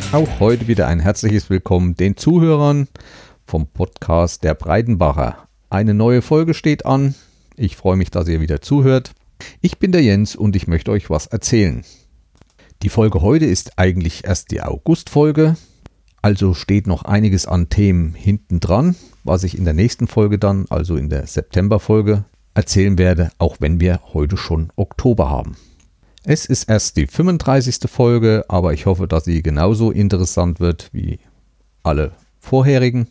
Auch heute wieder ein herzliches Willkommen den Zuhörern vom Podcast der Breidenbacher. Eine neue Folge steht an. Ich freue mich, dass ihr wieder zuhört. Ich bin der Jens und ich möchte euch was erzählen. Die Folge heute ist eigentlich erst die August-Folge, also steht noch einiges an Themen hinten dran, was ich in der nächsten Folge dann, also in der September-Folge, erzählen werde, auch wenn wir heute schon Oktober haben. Es ist erst die 35. Folge, aber ich hoffe, dass sie genauso interessant wird wie alle vorherigen.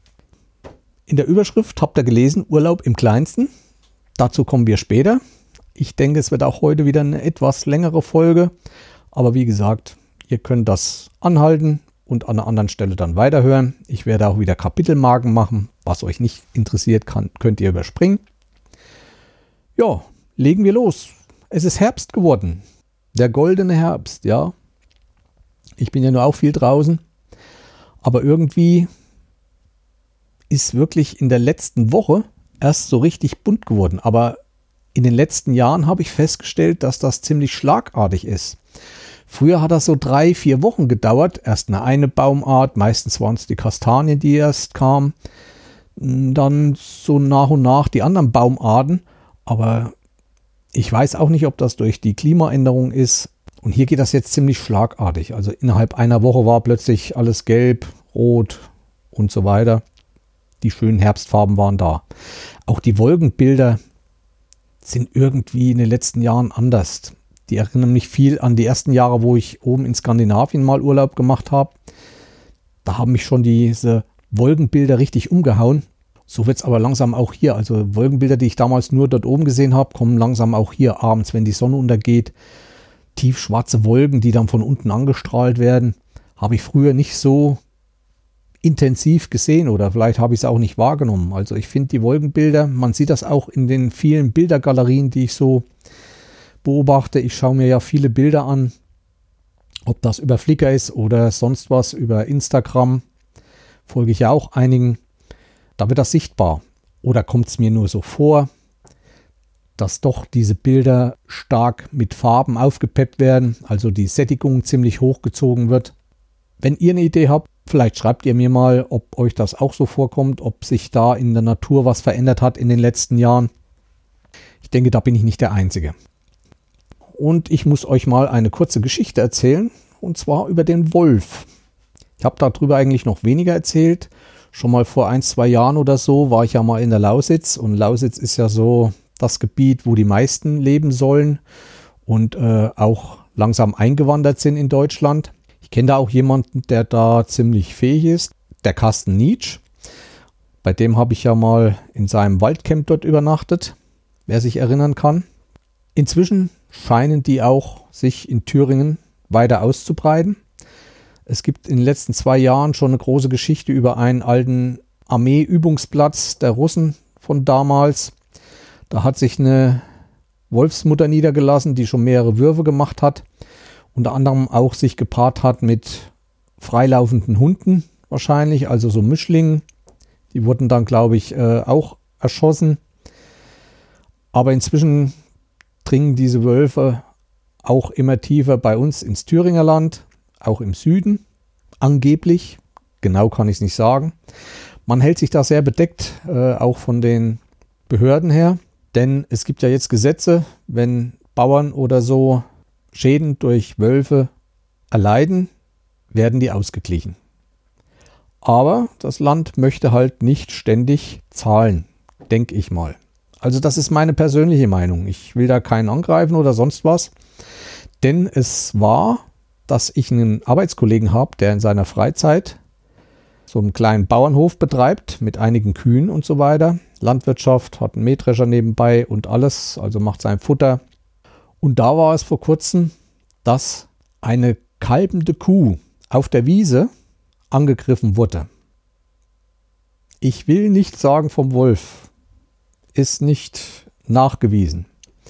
In der Überschrift habt ihr gelesen, Urlaub im Kleinsten. Dazu kommen wir später. Ich denke, es wird auch heute wieder eine etwas längere Folge. Aber wie gesagt, ihr könnt das anhalten und an einer anderen Stelle dann weiterhören. Ich werde auch wieder Kapitelmarken machen. Was euch nicht interessiert, könnt ihr überspringen. Ja, legen wir los. Es ist Herbst geworden. Der goldene Herbst, ja. Ich bin ja nur auch viel draußen. Aber irgendwie ist wirklich in der letzten Woche erst so richtig bunt geworden. Aber in den letzten Jahren habe ich festgestellt, dass das ziemlich schlagartig ist. Früher hat das so 3-4 Wochen gedauert. Erst eine Baumart, meistens waren es die Kastanien, die erst kamen. Dann so nach und nach die anderen Baumarten. Aber ich weiß auch nicht, ob das durch die Klimaänderung ist. Und hier geht das jetzt ziemlich schlagartig. Also innerhalb einer Woche war plötzlich alles gelb, rot und so weiter. Die schönen Herbstfarben waren da. Auch die Wolkenbilder sind irgendwie in den letzten Jahren anders. Die erinnern mich viel an die ersten Jahre, wo ich oben in Skandinavien mal Urlaub gemacht habe. Da haben mich schon diese Wolkenbilder richtig umgehauen. So wird es aber langsam auch hier. Also Wolkenbilder, die ich damals nur dort oben gesehen habe, kommen langsam auch hier abends, wenn die Sonne untergeht. Tiefschwarze Wolken, die dann von unten angestrahlt werden, habe ich früher nicht so intensiv gesehen oder vielleicht habe ich es auch nicht wahrgenommen. Also ich finde die Wolkenbilder, man sieht das auch in den vielen Bildergalerien, die ich so beobachte. Ich schaue mir ja viele Bilder an, ob das über Flickr ist oder sonst was, über Instagram, folge ich ja auch einigen. Da wird das sichtbar. Oder kommt es mir nur so vor, dass doch diese Bilder stark mit Farben aufgepeppt werden, also die Sättigung ziemlich hochgezogen wird. Wenn ihr eine Idee habt, vielleicht schreibt ihr mir mal, ob euch das auch so vorkommt, ob sich da in der Natur was verändert hat in den letzten Jahren. Ich denke, da bin ich nicht der Einzige. Und ich muss euch mal eine kurze Geschichte erzählen, und zwar über den Wolf. Ich habe darüber eigentlich noch weniger erzählt. Schon mal vor 1-2 Jahren oder so war ich ja mal in der Lausitz. Und Lausitz ist ja so das Gebiet, wo die meisten leben sollen und auch langsam eingewandert sind in Deutschland. Ich kenne da auch jemanden, der da ziemlich fähig ist, der Carsten Nitsch. Bei dem habe ich ja mal in seinem Waldcamp dort übernachtet, wer sich erinnern kann. Inzwischen scheinen die auch sich in Thüringen weiter auszubreiten. Es gibt in den letzten 2 Jahren schon eine große Geschichte über einen alten Armeeübungsplatz der Russen von damals. Da hat sich eine Wolfsmutter niedergelassen, die schon mehrere Würfe gemacht hat. Unter anderem auch sich gepaart hat mit freilaufenden Hunden wahrscheinlich, also so Mischlingen. Die wurden dann, glaube ich, auch erschossen. Aber inzwischen dringen diese Wölfe auch immer tiefer bei uns ins Thüringer Land. Auch im Süden, angeblich, genau kann ich es nicht sagen. Man hält sich da sehr bedeckt, auch von den Behörden her, denn es gibt ja jetzt Gesetze, wenn Bauern oder so Schäden durch Wölfe erleiden, werden die ausgeglichen. Aber das Land möchte halt nicht ständig zahlen, denke ich mal. Also das ist meine persönliche Meinung. Ich will da keinen angreifen oder sonst was, denn es war, dass ich einen Arbeitskollegen habe, der in seiner Freizeit so einen kleinen Bauernhof betreibt mit einigen Kühen und so weiter. Landwirtschaft, hat einen Mähdrescher nebenbei und alles, also macht sein Futter. Und da war es vor kurzem, dass eine kalbende Kuh auf der Wiese angegriffen wurde. Ich will nicht sagen vom Wolf, ist nicht nachgewiesen.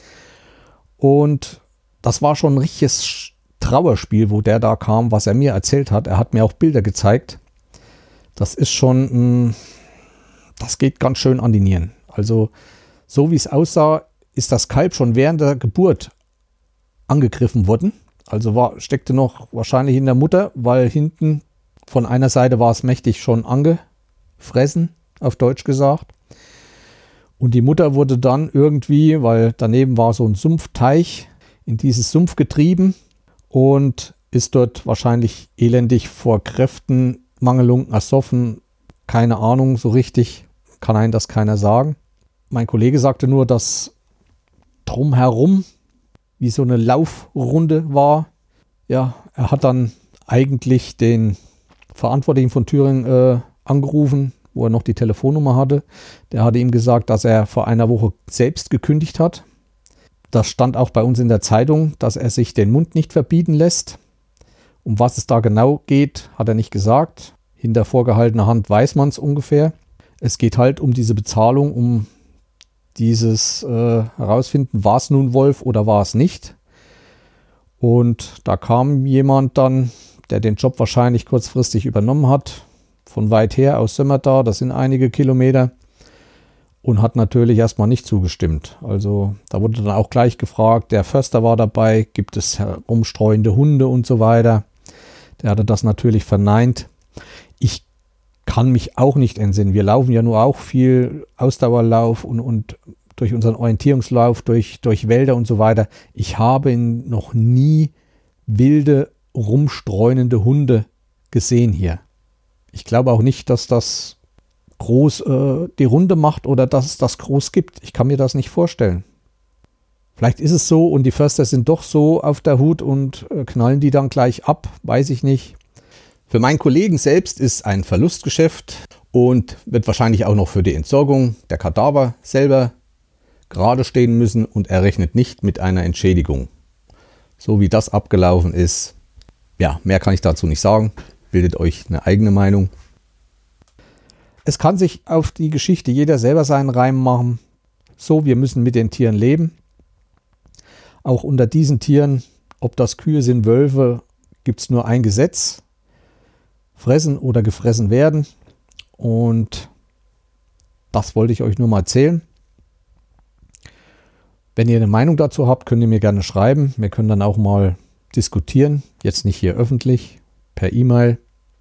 Und das war schon ein richtiges Trauerspiel, wo der da kam, was er mir erzählt hat. Er hat mir auch Bilder gezeigt. Das ist schon, das geht ganz schön an die Nieren. Also so wie es aussah, ist das Kalb schon während der Geburt angegriffen worden. Also steckte noch wahrscheinlich in der Mutter, weil hinten von einer Seite war es mächtig schon angefressen, auf Deutsch gesagt. Und die Mutter wurde dann irgendwie, weil daneben war so ein Sumpfteich, in dieses Sumpf getrieben und ist dort wahrscheinlich elendig vor Kräftenmangelung ersoffen. Keine Ahnung so richtig, kann einem das keiner sagen. Mein Kollege sagte nur, dass drumherum wie so eine Laufrunde war. Ja, er hat dann eigentlich den Verantwortlichen von Thüringen angerufen, wo er noch die Telefonnummer hatte. Der hatte ihm gesagt, dass er vor einer Woche selbst gekündigt hat. Das stand auch bei uns in der Zeitung, dass er sich den Mund nicht verbieten lässt. Um was es da genau geht, hat er nicht gesagt. Hinter vorgehaltener Hand weiß man es ungefähr. Es geht halt um diese Bezahlung, um dieses herausfinden, war es nun Wolf oder war es nicht. Und da kam jemand dann, der den Job wahrscheinlich kurzfristig übernommen hat, von weit her aus Sömmerda, das sind einige Kilometer, und hat natürlich erstmal nicht zugestimmt. Also da wurde dann auch gleich gefragt, der Förster war dabei, gibt es herumstreuende Hunde und so weiter. Der hatte das natürlich verneint. Ich kann mich auch nicht entsinnen. Wir laufen ja nur auch viel Ausdauerlauf und durch unseren Orientierungslauf, durch Wälder und so weiter. Ich habe noch nie wilde, rumstreunende Hunde gesehen hier. Ich glaube auch nicht, dass das groß die Runde macht oder dass es das groß gibt. Ich kann mir das nicht vorstellen. Vielleicht ist es so und die Förster sind doch so auf der Hut und knallen die dann gleich ab, weiß ich nicht. Für meinen Kollegen selbst ist ein Verlustgeschäft und wird wahrscheinlich auch noch für die Entsorgung der Kadaver selber gerade stehen müssen und er rechnet nicht mit einer Entschädigung. So wie das abgelaufen ist, ja, mehr kann ich dazu nicht sagen. Bildet euch eine eigene Meinung. Es kann sich auf die Geschichte jeder selber seinen Reim machen. So, wir müssen mit den Tieren leben. Auch unter diesen Tieren, ob das Kühe sind, Wölfe, gibt es nur ein Gesetz. Fressen oder gefressen werden. Und das wollte ich euch nur mal erzählen. Wenn ihr eine Meinung dazu habt, könnt ihr mir gerne schreiben. Wir können dann auch mal diskutieren. Jetzt nicht hier öffentlich, per E-Mail.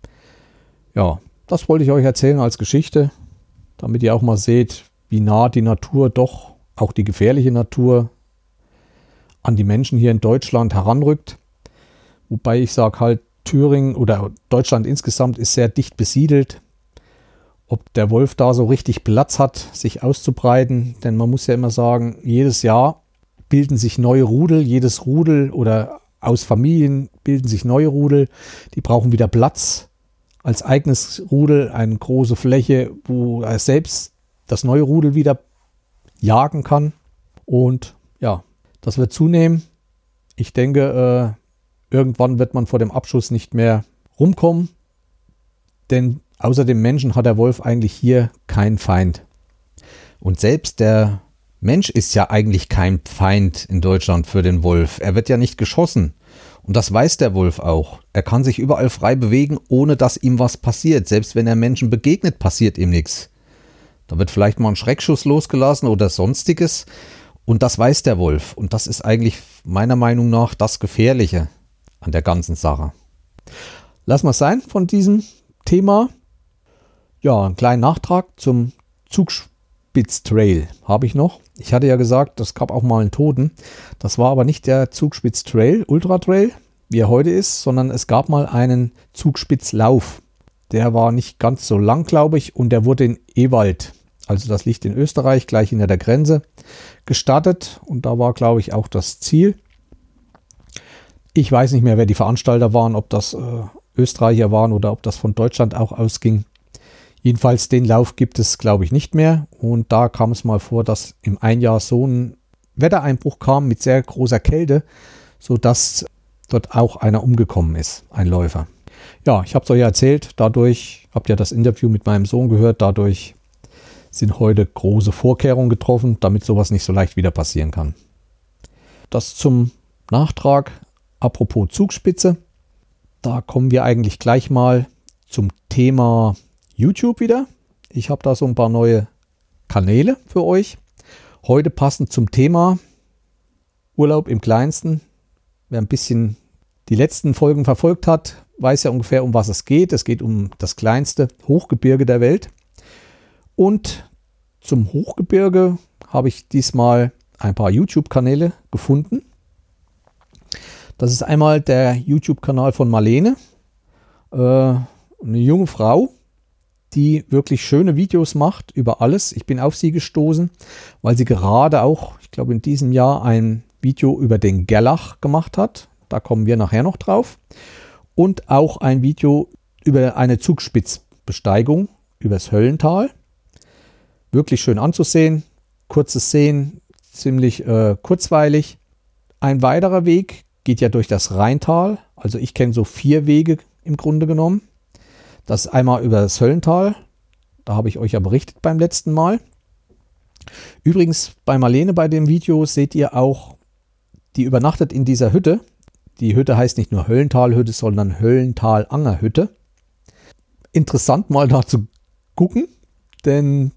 Ja, das wollte ich euch erzählen als Geschichte, damit ihr auch mal seht, wie nah die Natur doch, auch die gefährliche Natur, an die Menschen hier in Deutschland heranrückt. Wobei ich sage halt, Thüringen oder Deutschland insgesamt ist sehr dicht besiedelt. Ob der Wolf da so richtig Platz hat, sich auszubreiten, denn man muss ja immer sagen, jedes Jahr bilden sich neue Rudel, jedes Rudel oder aus Familien bilden sich neue Rudel, die brauchen wieder Platz. Als eigenes Rudel eine große Fläche, wo er selbst das neue Rudel wieder jagen kann. Und ja, das wird zunehmen. Ich denke, irgendwann wird man vor dem Abschuss nicht mehr rumkommen. Denn außer dem Menschen hat der Wolf eigentlich hier keinen Feind. Und selbst der Mensch ist ja eigentlich kein Feind in Deutschland für den Wolf. Er wird ja nicht geschossen. Und das weiß der Wolf auch. Er kann sich überall frei bewegen, ohne dass ihm was passiert. Selbst wenn er Menschen begegnet, passiert ihm nichts. Da wird vielleicht mal ein Schreckschuss losgelassen oder sonstiges. Und das weiß der Wolf. Und das ist eigentlich meiner Meinung nach das Gefährliche an der ganzen Sache. Lassen wir es sein von diesem Thema. Ja, einen kleinen Nachtrag zum Zugspitz-Trail habe ich noch. Ich hatte ja gesagt, es gab auch mal einen Toten. Das war aber nicht der Zugspitz-Trail, Ultra-Trail, wie er heute ist, sondern es gab mal einen Zugspitzlauf. Der war nicht ganz so lang, glaube ich, und der wurde in Ewald, also das liegt in Österreich, gleich hinter der Grenze, gestartet. Und da war, glaube ich, auch das Ziel. Ich weiß nicht mehr, wer die Veranstalter waren, ob das Österreicher waren oder ob das von Deutschland auch ausging. Jedenfalls den Lauf gibt es, glaube ich, nicht mehr. Und da kam es mal vor, dass im ein Jahr so ein Wettereinbruch kam mit sehr großer Kälte, sodass dort auch einer umgekommen ist, ein Läufer. Ja, ich habe es euch ja erzählt, dadurch, habt ihr das Interview mit meinem Sohn gehört, dadurch sind heute große Vorkehrungen getroffen, damit sowas nicht so leicht wieder passieren kann. Das zum Nachtrag, apropos Zugspitze. Da kommen wir eigentlich gleich mal zum Thema YouTube wieder. Ich habe da so ein paar neue Kanäle für euch. Heute passend zum Thema Urlaub im Kleinsten. Wer ein bisschen die letzten Folgen verfolgt hat, weiß ja ungefähr, um was es geht. Es geht um das kleinste Hochgebirge der Welt. Und zum Hochgebirge habe ich diesmal ein paar YouTube-Kanäle gefunden. Das ist einmal der YouTube-Kanal von Marlene, eine junge Frau, die wirklich schöne Videos macht über alles. Ich bin auf sie gestoßen, weil sie gerade auch, ich glaube in diesem Jahr, ein Video über den Gerlach gemacht hat. Da kommen wir nachher noch drauf. Und auch ein Video über eine Zugspitzbesteigung übers Höllental. Wirklich schön anzusehen. Kurze Szenen, ziemlich kurzweilig. Ein weiterer Weg geht ja durch das Rheintal. Also ich kenne so 4 Wege im Grunde genommen. Das ist einmal über das Höllental. Da habe ich euch ja berichtet beim letzten Mal. Übrigens bei Marlene bei dem Video seht ihr auch, die übernachtet in dieser Hütte. Die Hütte heißt nicht nur Höllentalhütte, sondern Höllental-Angerhütte. Interessant mal da zu gucken, denn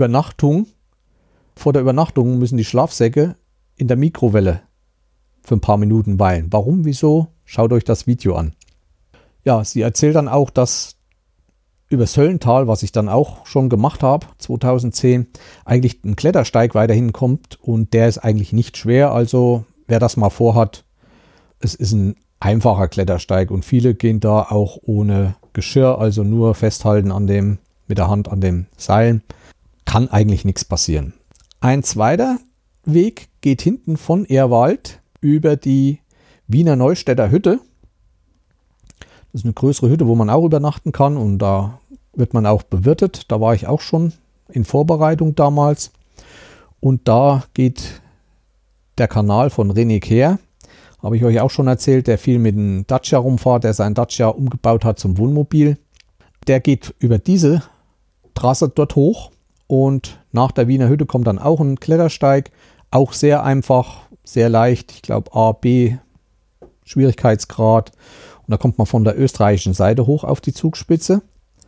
vor der Übernachtung müssen die Schlafsäcke in der Mikrowelle für ein paar Minuten weilen. Warum, wieso? Schaut euch das Video an. Ja, sie erzählt dann auch, dass übers Höllental, was ich dann auch schon gemacht habe, 2010, eigentlich ein Klettersteig weiterhin kommt und der ist eigentlich nicht schwer. Also wer das mal vorhat, es ist ein einfacher Klettersteig und viele gehen da auch ohne Geschirr, also nur festhalten mit der Hand an den Seilen. Kann eigentlich nichts passieren. Ein zweiter Weg geht hinten von Ehrwald über die Wiener Neustädter Hütte. Das ist eine größere Hütte, wo man auch übernachten kann und da wird man auch bewirtet. Da war ich auch schon in Vorbereitung damals. Und da geht der Kanal von René Kehr, habe ich euch auch schon erzählt, der viel mit dem Dacia rumfährt, der sein Dacia umgebaut hat zum Wohnmobil. Der geht über diese Trasse dort hoch und nach der Wiener Hütte kommt dann auch ein Klettersteig. Auch sehr einfach, sehr leicht, ich glaube A, B Schwierigkeitsgrad. Und da kommt man von der österreichischen Seite hoch auf die Zugspitze.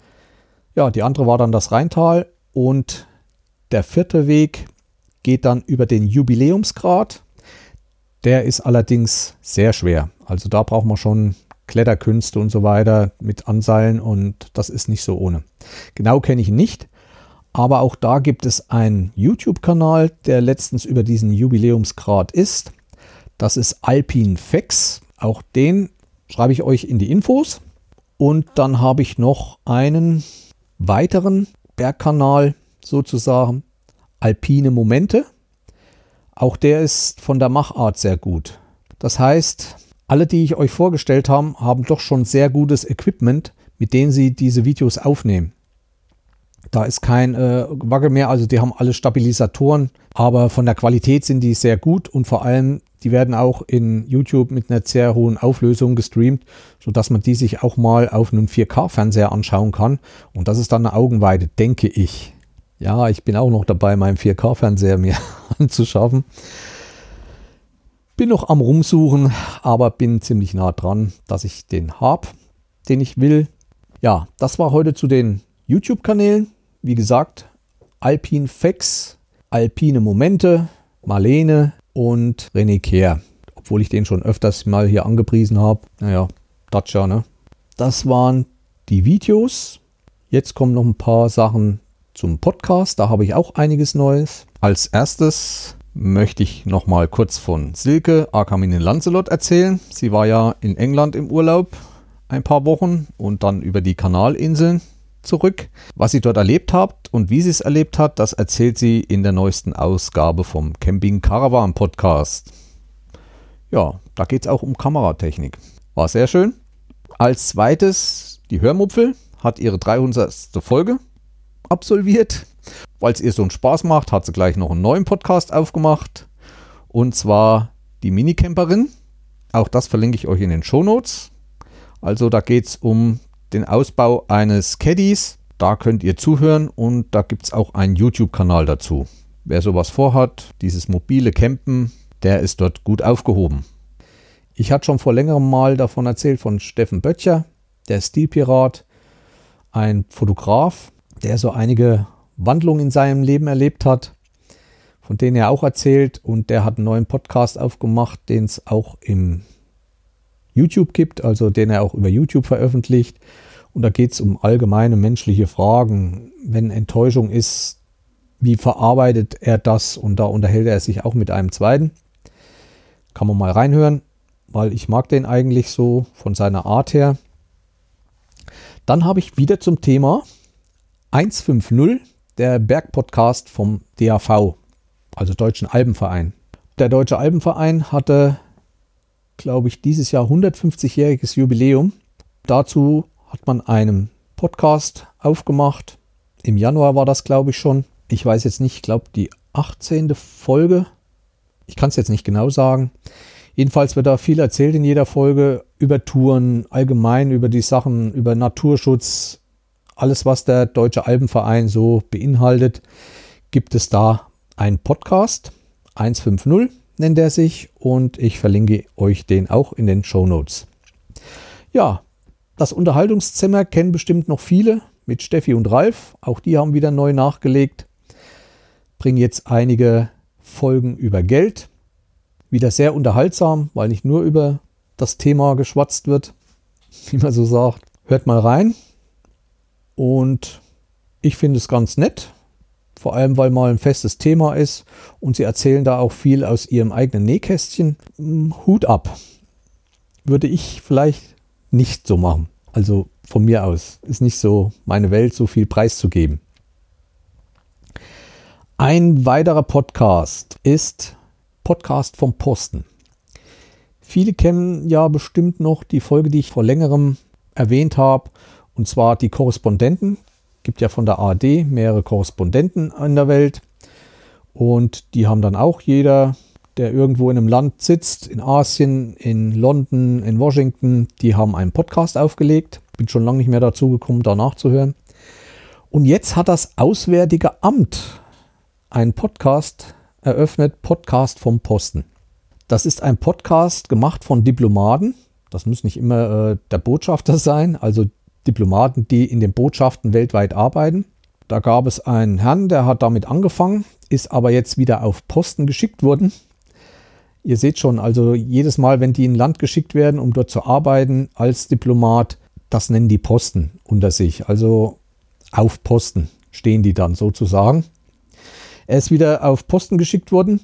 Ja, die andere war dann das Rheintal und der 4. Weg geht dann über den Jubiläumsgrat. Der ist allerdings sehr schwer. Also da braucht man schon Kletterkünste und so weiter mit Anseilen und das ist nicht so ohne. Genau kenne ich ihn nicht, aber auch da gibt es einen YouTube-Kanal, der letztens über diesen Jubiläumsgrat ist. Das ist Alpinfex. Auch den schreibe ich euch in die Infos. Und dann habe ich noch einen weiteren Bergkanal sozusagen, Alpine Momente. Auch der ist von der Machart sehr gut. Das heißt, alle, die ich euch vorgestellt habe, haben doch schon sehr gutes Equipment, mit dem sie diese Videos aufnehmen. Da ist kein Wackel mehr, also die haben alle Stabilisatoren, aber von der Qualität sind die sehr gut und vor allem, die werden auch in YouTube mit einer sehr hohen Auflösung gestreamt, sodass man die sich auch mal auf einem 4K-Fernseher anschauen kann. Und das ist dann eine Augenweide, denke ich. Ja, ich bin auch noch dabei, meinen 4K-Fernseher mir anzuschaffen. Bin noch am Rumsuchen, aber bin ziemlich nah dran, dass ich den habe, den ich will. Ja, das war heute zu den YouTube-Kanälen. Wie gesagt, Alpinfex, Alpine Momente, Marlene und René Kehr. Obwohl ich den schon öfters mal hier angepriesen habe. Naja, Dacia, ne? Das waren die Videos. Jetzt kommen noch ein paar Sachen zum Podcast. Da habe ich auch einiges Neues. Als erstes möchte ich noch mal kurz von Silke Arkamine Lancelot erzählen. Sie war ja in England im Urlaub ein paar Wochen und dann über die Kanalinseln zurück. Was sie dort erlebt hat und wie sie es erlebt hat, das erzählt sie in der neuesten Ausgabe vom Camping Caravan Podcast. Ja, da geht es auch um Kameratechnik. War sehr schön. Als zweites, die Hörmupfel hat ihre 300. Folge absolviert. Weil es ihr so einen Spaß macht, hat sie gleich noch einen neuen Podcast aufgemacht. Und zwar die Minicamperin. Auch das verlinke ich euch in den Shownotes. Also da geht es um den Ausbau eines Caddies. Da könnt ihr zuhören und da gibt es auch einen YouTube-Kanal dazu. Wer sowas vorhat, dieses mobile Campen, der ist dort gut aufgehoben. Ich hatte schon vor längerem mal davon erzählt von Steffen Böttcher, der Stilpirat, ein Fotograf, der so einige Wandlungen in seinem Leben erlebt hat, von denen er auch erzählt und der hat einen neuen Podcast aufgemacht, den es auch im YouTube gibt, also den er auch über YouTube veröffentlicht. Und da geht es um allgemeine menschliche Fragen. Wenn Enttäuschung ist, wie verarbeitet er das? Und da unterhält er sich auch mit einem zweiten. Kann man mal reinhören, weil ich mag den eigentlich so von seiner Art her. Dann habe ich wieder zum Thema 150, der Bergpodcast vom DAV, also Deutschen Alpenverein. Der Deutsche Alpenverein hatte, glaube ich, dieses Jahr 150-jähriges Jubiläum. Dazu hat man einen Podcast aufgemacht. Im Januar war das, glaube ich, schon. Ich weiß jetzt nicht, ich glaube die 18. Folge. Ich kann es jetzt nicht genau sagen. Jedenfalls wird da viel erzählt in jeder Folge über Touren, allgemein über die Sachen, über Naturschutz. Alles, was der Deutsche Alpenverein so beinhaltet, gibt es da einen Podcast. 150 nennt er sich und ich verlinke euch den auch in den Shownotes. Ja, das Unterhaltungszimmer kennen bestimmt noch viele mit Steffi und Ralf. Auch die haben wieder neu nachgelegt. Bringen jetzt einige Folgen über Geld. Wieder sehr unterhaltsam, weil nicht nur über das Thema geschwatzt wird, wie man so sagt. Hört mal rein. Und ich finde es ganz nett. Vor allem, weil mal ein festes Thema ist. Und sie erzählen da auch viel aus ihrem eigenen Nähkästchen. Hut ab. Würde ich vielleicht nicht so machen. Also von mir aus. Ist nicht so meine Welt, so viel preiszugeben. Ein weiterer Podcast ist Podcast vom Posten. Viele kennen ja bestimmt noch die Folge, die ich vor längerem erwähnt habe. Und zwar die Korrespondenten. Gibt ja von der ARD mehrere Korrespondenten in der Welt. Und die haben dann auch jeder, der irgendwo in einem Land sitzt, in Asien, in London, in Washington, die haben einen Podcast aufgelegt. Bin schon lange nicht mehr dazu gekommen, da nachzuhören. Und jetzt hat das Auswärtige Amt einen Podcast eröffnet, Podcast vom Posten. Das ist ein Podcast gemacht von Diplomaten. Das muss nicht immer der Botschafter sein, also Diplomaten, die in den Botschaften weltweit arbeiten. Da gab es einen Herrn, der hat damit angefangen, ist aber jetzt wieder auf Posten geschickt worden. Ihr seht schon, also jedes Mal, wenn die in ein Land geschickt werden, um dort zu arbeiten als Diplomat, das nennen die Posten unter sich. Also auf Posten stehen die dann sozusagen. Er ist wieder auf Posten geschickt worden,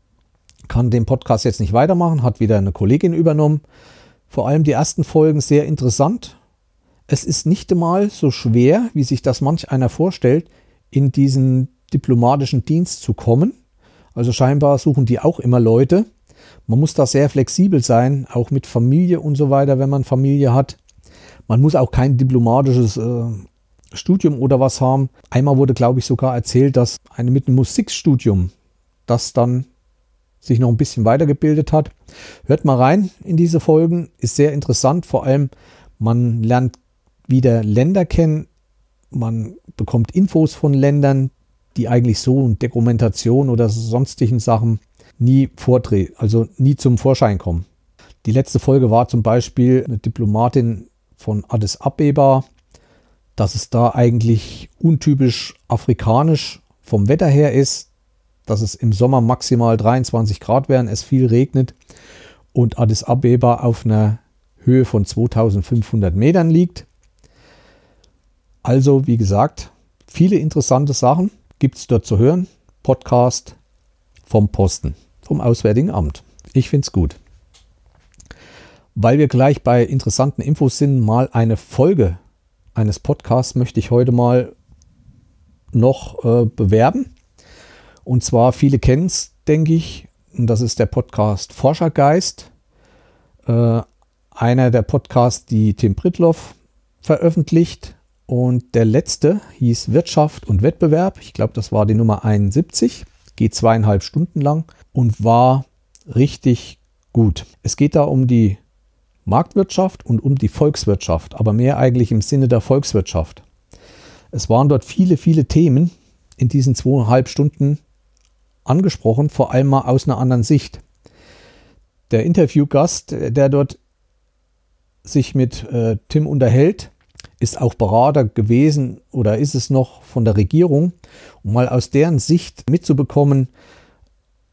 kann den Podcast jetzt nicht weitermachen, hat wieder eine Kollegin übernommen. Vor allem die ersten Folgen sehr interessant. Es ist nicht einmal so schwer, wie sich das manch einer vorstellt, in diesen diplomatischen Dienst zu kommen. Also scheinbar suchen die auch immer Leute. Man muss da sehr flexibel sein, auch mit Familie und so weiter, wenn man Familie hat. Man muss auch kein diplomatisches Studium oder was haben. Einmal wurde, glaube ich, sogar erzählt, dass eine mit einem Musikstudium das dann sich noch ein bisschen weitergebildet hat. Hört mal rein in diese Folgen, ist sehr interessant. Vor allem, man lernt wieder Länder kennen, man bekommt Infos von Ländern, die eigentlich so in Dokumentation oder sonstigen Sachen nie nie zum Vorschein kommen. Die letzte Folge war zum Beispiel eine Diplomatin von Addis Abeba, dass es da eigentlich untypisch afrikanisch vom Wetter her ist, dass es im Sommer maximal 23 Grad wären, es viel regnet und Addis Abeba auf einer Höhe von 2500 Metern liegt. Also, wie gesagt, viele interessante Sachen gibt es dort zu hören. Podcast vom Posten, vom Auswärtigen Amt. Ich finde es gut. Weil wir gleich bei interessanten Infos sind, mal eine Folge eines Podcasts möchte ich heute mal noch bewerben. Und zwar, viele kennen es, denke ich. Und das ist der Podcast Forschergeist. Einer der Podcasts, die Tim Pritlove veröffentlicht. Und der letzte hieß Wirtschaft und Wettbewerb. Ich glaube, das war die Nummer 71. Geht 2,5 Stunden lang und war richtig gut. Es geht da um die Marktwirtschaft und um die Volkswirtschaft, aber mehr eigentlich im Sinne der Volkswirtschaft. Es waren dort viele, viele Themen in diesen 2,5 Stunden angesprochen, vor allem mal aus einer anderen Sicht. Der Interviewgast, der dort sich mit Tim unterhält, ist auch Berater gewesen oder ist es noch von der Regierung, um mal aus deren Sicht mitzubekommen,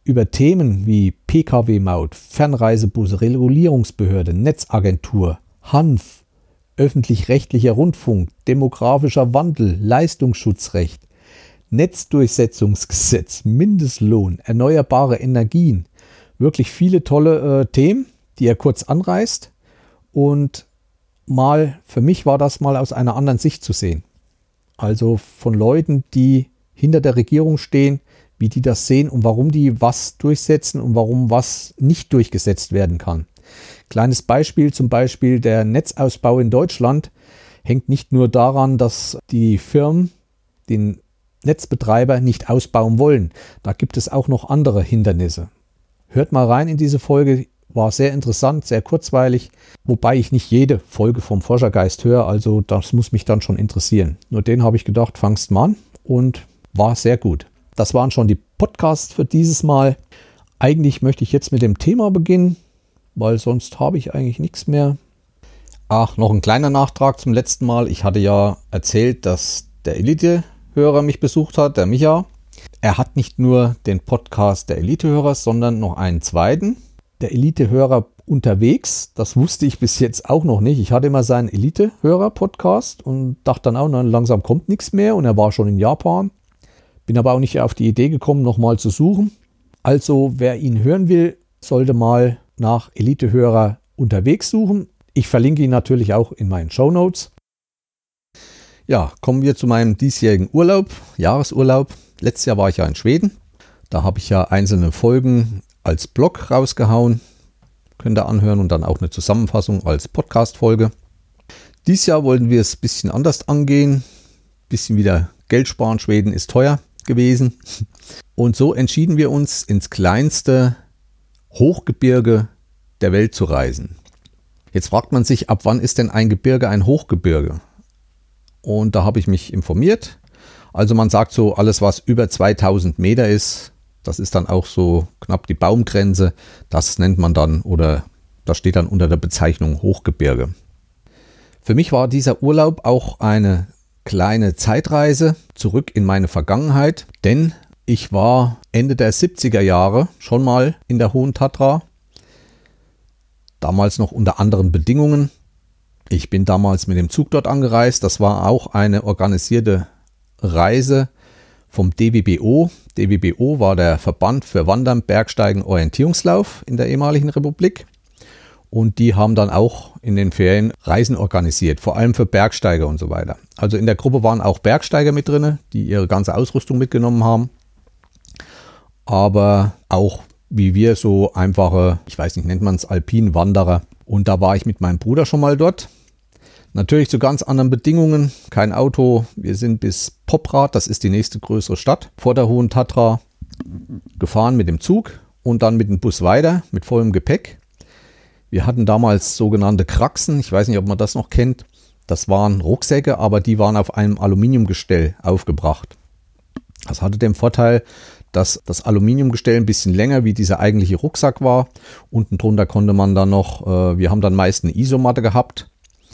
über Themen wie Pkw-Maut, Fernreisebusse, Regulierungsbehörde, Netzagentur, Hanf, öffentlich-rechtlicher Rundfunk, demografischer Wandel, Leistungsschutzrecht, Netzdurchsetzungsgesetz, Mindestlohn, erneuerbare Energien. Wirklich viele tolle Themen, die er kurz anreißt. Und für mich war das mal aus einer anderen Sicht zu sehen. Also von Leuten, die hinter der Regierung stehen, wie die das sehen und warum die was durchsetzen und warum was nicht durchgesetzt werden kann. Kleines Beispiel, zum Beispiel der Netzausbau in Deutschland hängt nicht nur daran, dass die Firmen den Netzbetreiber nicht ausbauen wollen. Da gibt es auch noch andere Hindernisse. Hört mal rein in diese Folge, war sehr interessant, sehr kurzweilig, wobei ich nicht jede Folge vom Forschergeist höre, also das muss mich dann schon interessieren. Nur den habe ich gedacht, fangst mal an und war sehr gut. Das waren schon die Podcasts für dieses Mal. Eigentlich möchte ich jetzt mit dem Thema beginnen, weil sonst habe ich eigentlich nichts mehr. Ach, noch ein kleiner Nachtrag zum letzten Mal. Ich hatte ja erzählt, dass der Elite-Hörer mich besucht hat, der Micha. Er hat nicht nur den Podcast der Elite-Hörer, sondern noch einen zweiten. Der Elite-Hörer unterwegs, das wusste ich bis jetzt auch noch nicht. Ich hatte immer seinen Elite-Hörer-Podcast und dachte dann auch, langsam kommt nichts mehr und er war schon in Japan. Bin aber auch nicht auf die Idee gekommen, nochmal zu suchen. Also wer ihn hören will, sollte mal nach Elite-Hörer unterwegs suchen. Ich verlinke ihn natürlich auch in meinen Shownotes. Ja, kommen wir zu meinem diesjährigen Urlaub, Jahresurlaub. Letztes Jahr war ich ja in Schweden. Da habe ich ja einzelne Folgen als Blog rausgehauen. Könnt ihr anhören und dann auch eine Zusammenfassung als Podcast-Folge. Dieses Jahr wollten wir es ein bisschen anders angehen. Bisschen wieder Geld sparen. Schweden ist teuer gewesen. Und so entschieden wir uns, ins kleinste Hochgebirge der Welt zu reisen. Jetzt fragt man sich, ab wann ist denn ein Gebirge ein Hochgebirge? Und da habe ich mich informiert. Also man sagt so, alles was über 2000 Meter ist, das ist dann auch so knapp die Baumgrenze. Das nennt man dann oder das steht dann unter der Bezeichnung Hochgebirge. Für mich war dieser Urlaub auch eine kleine Zeitreise zurück in meine Vergangenheit, denn ich war Ende der 70er Jahre schon mal in der Hohen Tatra, damals noch unter anderen Bedingungen. Ich bin damals mit dem Zug dort angereist, das war auch eine organisierte Reise vom DWBO. DWBO war der Verband für Wandern, Bergsteigen, Orientierungslauf in der ehemaligen Republik. Und die haben dann auch in den Ferien Reisen organisiert, vor allem für Bergsteiger und so weiter. Also in der Gruppe waren auch Bergsteiger mit drin, die ihre ganze Ausrüstung mitgenommen haben. Aber auch wie wir so einfache, ich weiß nicht, nennt man es Alpinwanderer. Und da war ich mit meinem Bruder schon mal dort. Natürlich zu ganz anderen Bedingungen, kein Auto. Wir sind bis Poprad, das ist die nächste größere Stadt, vor der Hohen Tatra gefahren mit dem Zug und dann mit dem Bus weiter mit vollem Gepäck. Wir hatten damals sogenannte Kraxen, ich weiß nicht, ob man das noch kennt. Das waren Rucksäcke, aber die waren auf einem Aluminiumgestell aufgebracht. Das hatte den Vorteil, dass das Aluminiumgestell ein bisschen länger wie dieser eigentliche Rucksack war. Unten drunter konnte man dann noch, wir haben dann meist eine Isomatte gehabt,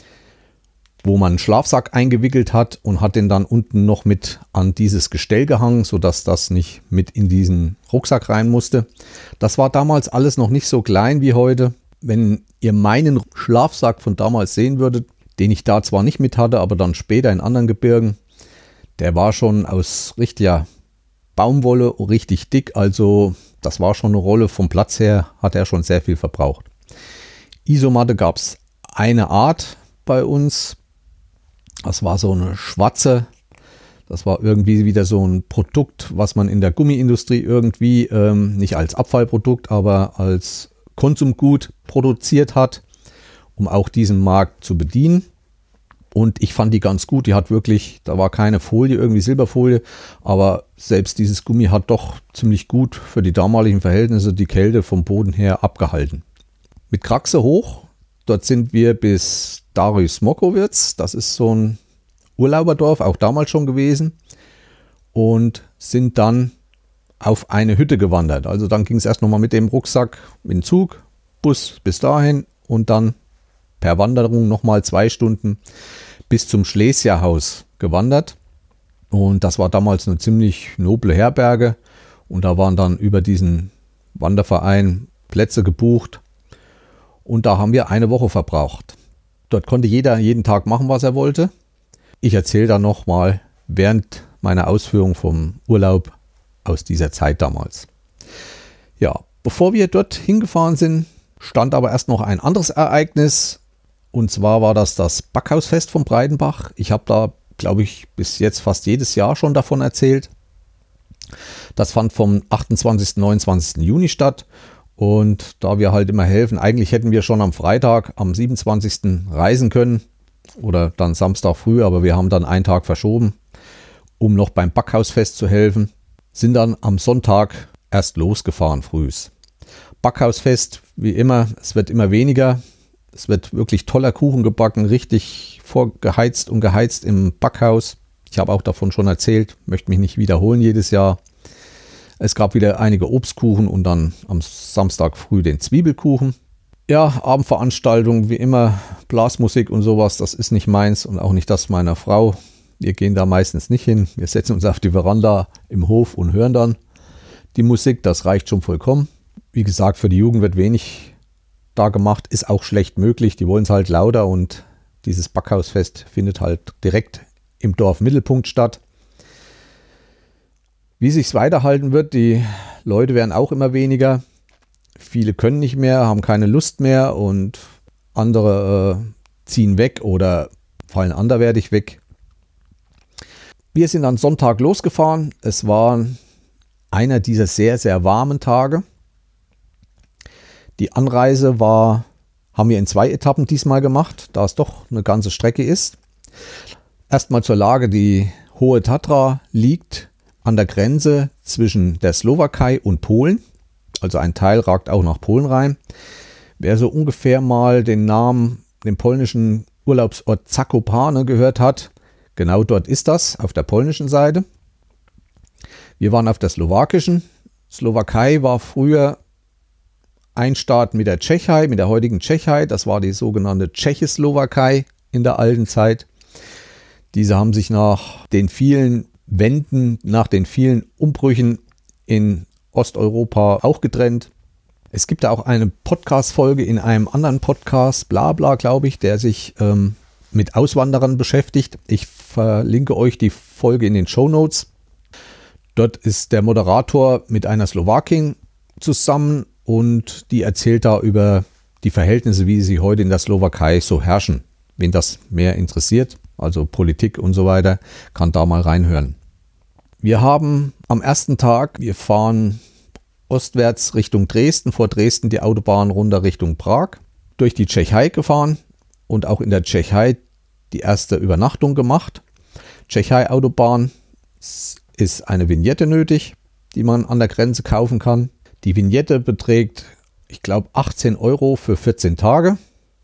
wo man einen Schlafsack eingewickelt hat und hat den dann unten noch mit an dieses Gestell gehangen, sodass das nicht mit in diesen Rucksack rein musste. Das war damals alles noch nicht so klein wie heute. Wenn ihr meinen Schlafsack von damals sehen würdet, den ich da zwar nicht mit hatte, aber dann später in anderen Gebirgen, der war schon aus richtiger Baumwolle, richtig dick, also das war schon eine Rolle. Vom Platz her hat er schon sehr viel verbraucht. Isomatte gab es eine Art bei uns. Das war so eine schwarze. Das war irgendwie wieder so ein Produkt, was man in der Gummiindustrie irgendwie nicht als Abfallprodukt, aber als Konsumgut produziert hat, um auch diesen Markt zu bedienen. Und ich fand die ganz gut. Die hat wirklich, da war keine Folie, irgendwie Silberfolie, aber selbst dieses Gummi hat doch ziemlich gut für die damaligen Verhältnisse die Kälte vom Boden her abgehalten. Mit Kraxe hoch, dort sind wir bis Dary-Smokowitz, das ist so ein Urlauberdorf, auch damals schon gewesen, und sind dann auf eine Hütte gewandert. Also dann ging es erst nochmal mit dem Rucksack, mit dem Zug, Bus bis dahin und dann per Wanderung nochmal 2 Stunden bis zum Schlesierhaus gewandert. Und das war damals eine ziemlich noble Herberge. Und da waren dann über diesen Wanderverein, Plätze gebucht und da haben wir eine Woche verbraucht. Dort konnte jeder jeden Tag machen, was er wollte. Ich erzähle dann nochmal während meiner Ausführung vom Urlaub aus dieser Zeit damals. Ja, bevor wir dort hingefahren sind, stand aber erst noch ein anderes Ereignis. Und zwar war das Backhausfest vom Breidenbach. Ich habe da, glaube ich, bis jetzt fast jedes Jahr schon davon erzählt. Das fand vom 28. 29. Juni statt. Und da wir halt immer helfen, eigentlich hätten wir schon am Freitag, am 27. reisen können oder dann Samstag früh, aber wir haben dann einen Tag verschoben, um noch beim Backhausfest zu helfen, sind dann am Sonntag erst losgefahren frühs. Backhausfest, wie immer, es wird immer weniger. Es wird wirklich toller Kuchen gebacken, richtig vorgeheizt und geheizt im Backhaus. Ich habe auch davon schon erzählt, möchte mich nicht wiederholen jedes Jahr. Es gab wieder einige Obstkuchen und dann am Samstag früh den Zwiebelkuchen. Ja, Abendveranstaltungen wie immer, Blasmusik und sowas, das ist nicht meins und auch nicht das meiner Frau. Wir gehen da meistens nicht hin. Wir setzen uns auf die Veranda im Hof und hören dann die Musik, das reicht schon vollkommen. Wie gesagt, für die Jugend wird wenig da gemacht, ist auch schlecht möglich. Die wollen es halt lauter und dieses Backhausfest findet halt direkt im Dorfmittelpunkt statt. Wie sich es weiterhalten wird, die Leute werden auch immer weniger. Viele können nicht mehr, haben keine Lust mehr und andere ziehen weg oder fallen anderweitig weg. Wir sind am Sonntag losgefahren. Es war einer dieser sehr, sehr warmen Tage. Die Anreise haben wir in 2 Etappen diesmal gemacht, da es doch eine ganze Strecke ist. Erstmal zur Lage, die Hohe Tatra liegt an der Grenze zwischen der Slowakei und Polen. Also ein Teil ragt auch nach Polen rein. Wer so ungefähr mal den Namen, den polnischen Urlaubsort Zakopane gehört hat, genau dort ist das, auf der polnischen Seite. Wir waren auf der slowakischen. Slowakei war früher ein Staat mit der Tschechei, mit der heutigen Tschechei. Das war die sogenannte Tschechoslowakei in der alten Zeit. Diese haben sich nach den vielen Wenden, nach den vielen Umbrüchen in Osteuropa auch getrennt. Es gibt da auch eine Podcast-Folge in einem anderen Podcast, Blabla, glaube ich, der sich mit Auswanderern beschäftigt. Ich verlinke euch die Folge in den Shownotes. Dort ist der Moderator mit einer Slowakin zusammen und die erzählt da über die Verhältnisse, wie sie heute in der Slowakei so herrschen. Wen das mehr interessiert, also Politik und so weiter, kann da mal reinhören. Wir haben am ersten Tag, wir fahren ostwärts Richtung Dresden, vor Dresden die Autobahn runter Richtung Prag, durch die Tschechei gefahren und auch in der Tschechei die erste Übernachtung gemacht. Tschechei-Autobahn ist eine Vignette nötig, die man an der Grenze kaufen kann. Die Vignette beträgt, ich glaube, 18 € für 14 Tage.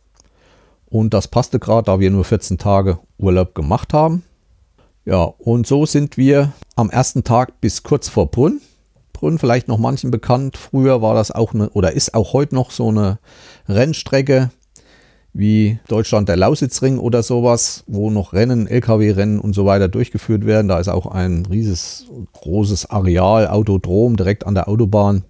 Und das passte gerade, da wir nur 14 Tage Urlaub gemacht haben. Ja, und so sind wir am ersten Tag bis kurz vor Brunn. Brunn vielleicht noch manchen bekannt. Früher war das auch oder ist auch heute noch so eine Rennstrecke wie Deutschland der Lausitzring oder sowas, wo noch Rennen, LKW-Rennen und so weiter durchgeführt werden. Da ist auch ein großes Areal, Autodrom direkt an der Autobahn.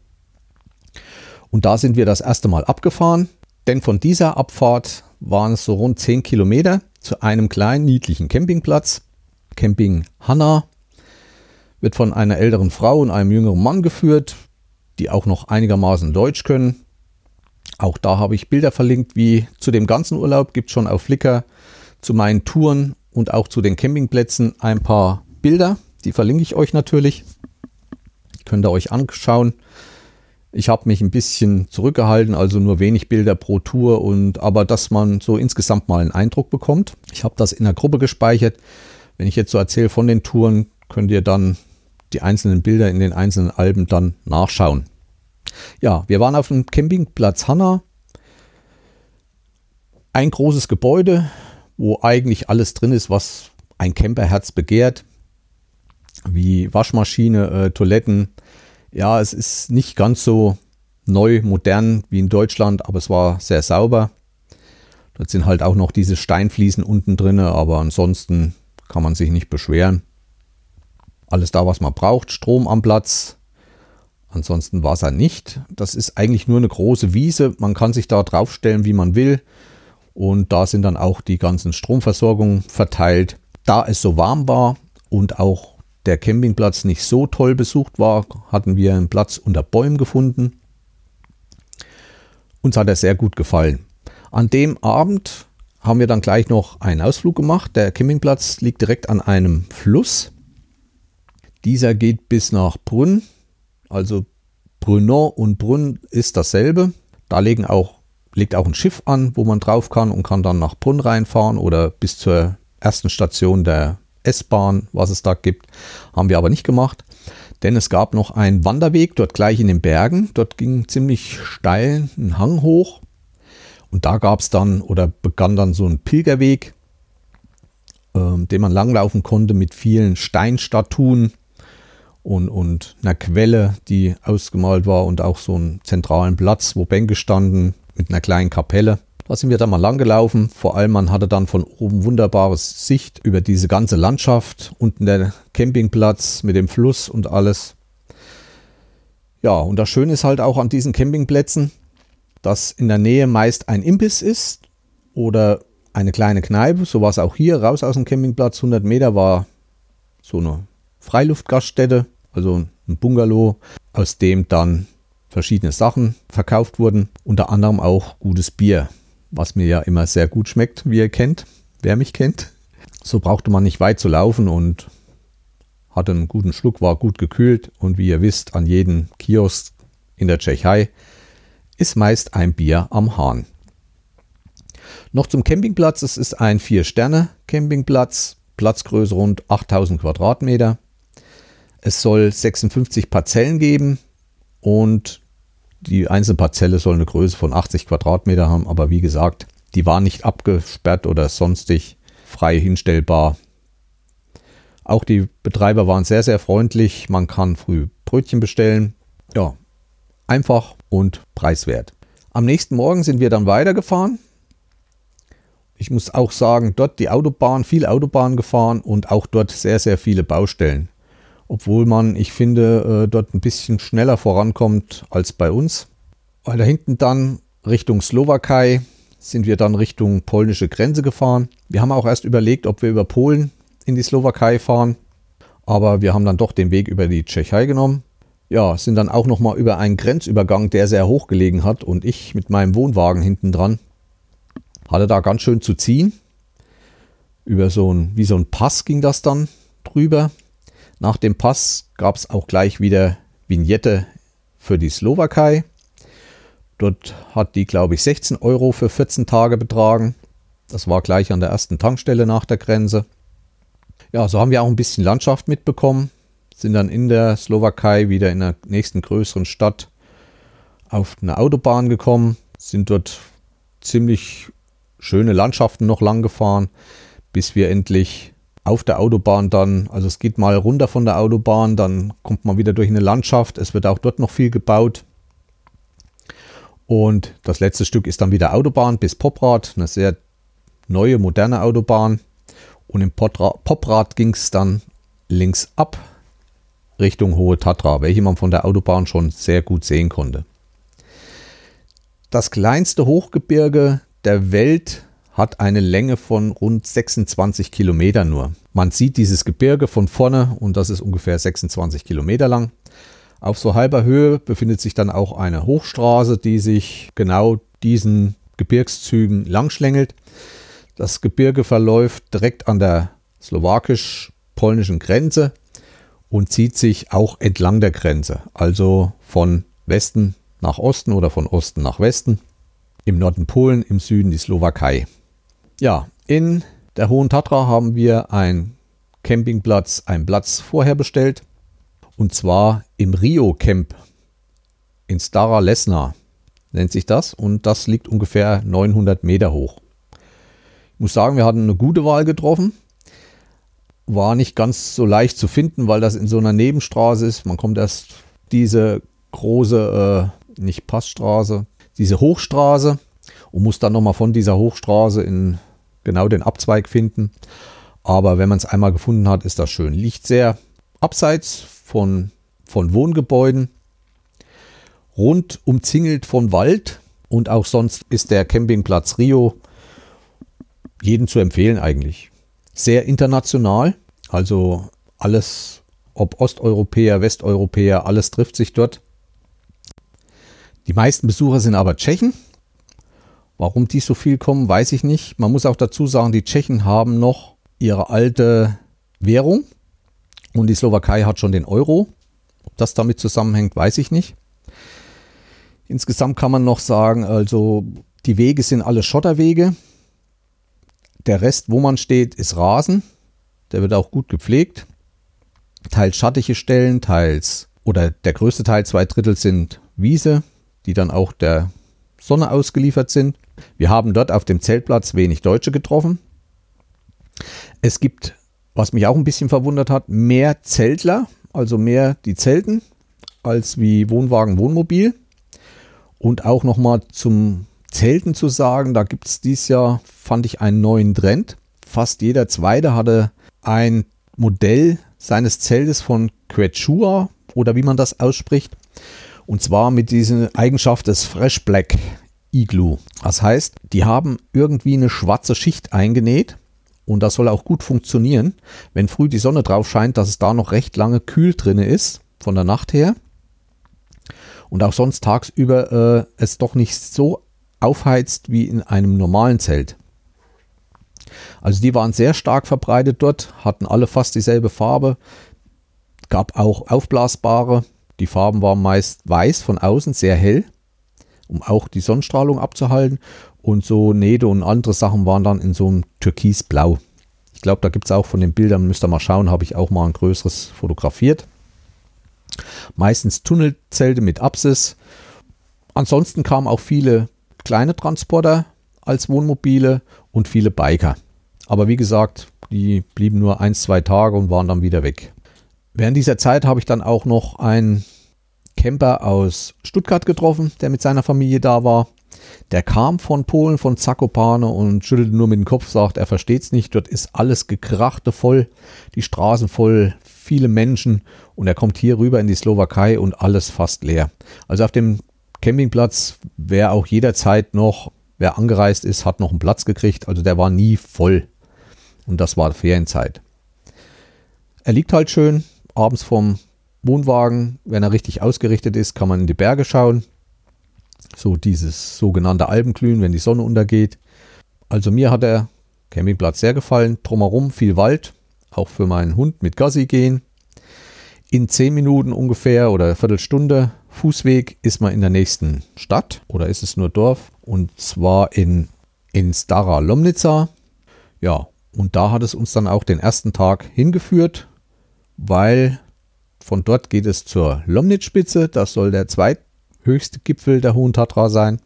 Und da sind wir das erste Mal abgefahren, denn von dieser Abfahrt waren es so rund 10 Kilometer zu einem kleinen, niedlichen Campingplatz. Camping Hanna wird von einer älteren Frau und einem jüngeren Mann geführt, die auch noch einigermaßen Deutsch können. Auch da habe ich Bilder verlinkt, wie zu dem ganzen Urlaub. Gibt es schon auf Flickr zu meinen Touren und auch zu den Campingplätzen ein paar Bilder. Die verlinke ich euch natürlich. Könnt ihr euch anschauen. Ich habe mich ein bisschen zurückgehalten, also nur wenig Bilder pro Tour, aber dass man so insgesamt mal einen Eindruck bekommt. Ich habe das in der Gruppe gespeichert. Wenn ich jetzt so erzähle von den Touren, könnt ihr dann die einzelnen Bilder in den einzelnen Alben dann nachschauen. Ja, wir waren auf dem Campingplatz Hanna. Ein großes Gebäude, wo eigentlich alles drin ist, was ein Camperherz begehrt. Wie Waschmaschine, Toiletten. Ja, es ist nicht ganz so neu, modern wie in Deutschland, aber es war sehr sauber. Dort sind halt auch noch diese Steinfliesen unten drin, aber ansonsten kann man sich nicht beschweren. Alles da, was man braucht. Strom am Platz. Ansonsten Wasser nicht. Das ist eigentlich nur eine große Wiese. Man kann sich da draufstellen, wie man will. Und da sind dann auch die ganzen Stromversorgungen verteilt. Da es so warm war und auch der Campingplatz nicht so toll besucht war, hatten wir einen Platz unter Bäumen gefunden. Uns hat er sehr gut gefallen. An dem Abend haben wir dann gleich noch einen Ausflug gemacht. Der Campingplatz liegt direkt an einem Fluss. Dieser geht bis nach Brunn. Also Brunnon und Brunn ist dasselbe. Da liegt auch ein Schiff an, wo man drauf kann und kann dann nach Brunn reinfahren oder bis zur ersten Station der S-Bahn, was es da gibt. Haben wir aber nicht gemacht, denn es gab noch einen Wanderweg dort gleich in den Bergen. Dort ging ziemlich steil ein Hang hoch und da begann dann so ein Pilgerweg, den man langlaufen konnte mit vielen Steinstatuen und einer Quelle, die ausgemalt war und auch so einen zentralen Platz, wo Bänke standen mit einer kleinen Kapelle. Da sind wir dann mal lang gelaufen. Vor allem, man hatte dann von oben wunderbare Sicht über diese ganze Landschaft. Unten der Campingplatz mit dem Fluss und alles. Ja, und das Schöne ist halt auch an diesen Campingplätzen, dass in der Nähe meist ein Imbiss ist oder eine kleine Kneipe. So war es auch hier, raus aus dem Campingplatz. 100 Meter war so eine Freiluftgaststätte, also ein Bungalow, aus dem dann verschiedene Sachen verkauft wurden. Unter anderem auch gutes Bier, was mir ja immer sehr gut schmeckt, wie ihr kennt, wer mich kennt. So brauchte man nicht weit zu laufen und hatte einen guten Schluck, war gut gekühlt. Und wie ihr wisst, an jedem Kiosk in der Tschechei ist meist ein Bier am Hahn. Noch zum Campingplatz. Es ist ein 4-Sterne-Campingplatz, Platzgröße rund 8000 Quadratmeter. Es soll 56 Parzellen geben und die einzelne Parzelle soll eine Größe von 80 Quadratmeter haben. Aber wie gesagt, die war nicht abgesperrt oder sonstig frei hinstellbar. Auch die Betreiber waren sehr, sehr freundlich. Man kann früh Brötchen bestellen. Ja, einfach und preiswert. Am nächsten Morgen sind wir dann weitergefahren. Ich muss auch sagen, dort viel Autobahn gefahren und auch dort sehr, sehr viele Baustellen. Obwohl man, ich finde, dort ein bisschen schneller vorankommt als bei uns. Weiter hinten dann Richtung Slowakei sind wir dann Richtung polnische Grenze gefahren. Wir haben auch erst überlegt, ob wir über Polen in die Slowakei fahren. Aber wir haben dann doch den Weg über die Tschechei genommen. Ja, sind dann auch nochmal über einen Grenzübergang, der sehr hoch gelegen hat. Und ich mit meinem Wohnwagen hinten dran hatte da ganz schön zu ziehen. Wie so ein Pass ging das dann drüber. Nach dem Pass gab es auch gleich wieder Vignette für die Slowakei. Dort hat die, glaube ich, 16 € für 14 Tage betragen. Das war gleich an der ersten Tankstelle nach der Grenze. Ja, so haben wir auch ein bisschen Landschaft mitbekommen. Sind dann in der Slowakei wieder in der nächsten größeren Stadt auf eine Autobahn gekommen. Sind dort ziemlich schöne Landschaften noch lang gefahren, bis wir endlich auf der Autobahn dann, also es geht mal runter von der Autobahn, dann kommt man wieder durch eine Landschaft. Es wird auch dort noch viel gebaut. Und das letzte Stück ist dann wieder Autobahn bis Poprad, eine sehr neue, moderne Autobahn. Und im Poprad ging es dann links ab Richtung Hohe Tatra, welche man von der Autobahn schon sehr gut sehen konnte. Das kleinste Hochgebirge der Welt hat eine Länge von rund 26 Kilometer nur. Man sieht dieses Gebirge von vorne und das ist ungefähr 26 Kilometer lang. Auf so halber Höhe befindet sich dann auch eine Hochstraße, die sich genau diesen Gebirgszügen langschlängelt. Das Gebirge verläuft direkt an der slowakisch-polnischen Grenze und zieht sich auch entlang der Grenze, also von Westen nach Osten oder von Osten nach Westen. Im Norden Polen, im Süden die Slowakei. Ja, in der Hohen Tatra haben wir einen Campingplatz, einen Platz vorher bestellt. Und zwar im Rio Camp in Stara Lesna nennt sich das. Und das liegt ungefähr 900 Meter hoch. Ich muss sagen, wir hatten eine gute Wahl getroffen. War nicht ganz so leicht zu finden, weil das in so einer Nebenstraße ist. Man kommt erst diese große, nicht Passstraße, diese Hochstraße und muss dann nochmal von dieser Hochstraße in genau den Abzweig finden. Aber wenn man es einmal gefunden hat, ist das schön. Liegt sehr abseits von Wohngebäuden. rund umzingelt von Wald. Und auch sonst ist der Campingplatz Rio jedem zu empfehlen eigentlich. Sehr international, also alles, ob Osteuropäer, Westeuropäer, alles trifft sich dort. Die meisten Besucher sind aber Tschechen. Warum die so viel kommen, weiß ich nicht. Man muss auch dazu sagen, die Tschechen haben noch ihre alte Währung und die Slowakei hat schon den Euro. Ob das damit zusammenhängt, weiß ich nicht. Insgesamt kann man noch sagen, also die Wege sind alle Schotterwege. Der Rest, wo man steht, ist Rasen. Der wird auch gut gepflegt. Teils schattige Stellen, teils, oder der größte Teil, 2/3 sind Wiese, die dann auch der Sonne ausgeliefert sind. Wir haben dort auf dem Zeltplatz wenig Deutsche getroffen. Es gibt, was mich auch ein bisschen verwundert hat, mehr Zeltler, also mehr die zelten, als wie Wohnwagen, Wohnmobil. Und auch nochmal zum Zelten zu sagen, da gibt es dieses Jahr, fand ich, einen neuen Trend. Fast jeder Zweite hatte ein Modell seines Zeltes von Quechua oder wie man das ausspricht. Und zwar mit dieser Eigenschaft des Fresh Black Igloo. Das heißt, die haben irgendwie eine schwarze Schicht eingenäht und das soll auch gut funktionieren, wenn früh die Sonne drauf scheint, dass es da noch recht lange kühl drin ist, von der Nacht her. Und auch sonst tagsüber es doch nicht so aufheizt wie in einem normalen Zelt. Also die waren sehr stark verbreitet dort, hatten alle fast dieselbe Farbe, gab auch aufblasbare. Die Farben waren meist weiß von außen, sehr hell, um auch die Sonnenstrahlung abzuhalten. Und so Nähte und andere Sachen waren dann in so einem Türkisblau. Ich glaube, da gibt es auch von den Bildern, müsst ihr mal schauen, habe ich auch mal ein größeres fotografiert. Meistens Tunnelzelte mit Apsis. Ansonsten kamen auch viele kleine Transporter als Wohnmobile und viele Biker. Aber wie gesagt, die blieben nur 1-2 Tage und waren dann wieder weg. Während dieser Zeit habe ich dann auch noch einen Camper aus Stuttgart getroffen, der mit seiner Familie da war. Der kam von Polen, von Zakopane und schüttelte nur mit dem Kopf, sagt, er versteht es nicht. Dort ist alles gekrachte voll, die Straßen voll, viele Menschen und er kommt hier rüber in die Slowakei und alles fast leer. Also auf dem Campingplatz wäre auch jederzeit noch, wer angereist ist, hat noch einen Platz gekriegt. Also der war nie voll und das war Ferienzeit. Er liegt halt schön, abends vom Wohnwagen, wenn er richtig ausgerichtet ist, kann man in die Berge schauen. So dieses sogenannte Alpenglühen, wenn die Sonne untergeht. Also mir hat der Campingplatz sehr gefallen. Drumherum viel Wald, auch für meinen Hund mit Gassi gehen. In 10 Minuten ungefähr oder eine Viertelstunde Fußweg ist man in der nächsten Stadt oder ist es nur Dorf und zwar in Stara Lomnica. Ja, und da hat es uns dann auch den ersten Tag hingeführt, weil von dort geht es zur Lomnic-Spitze. Das soll der zweithöchste Gipfel der Hohen Tatra sein.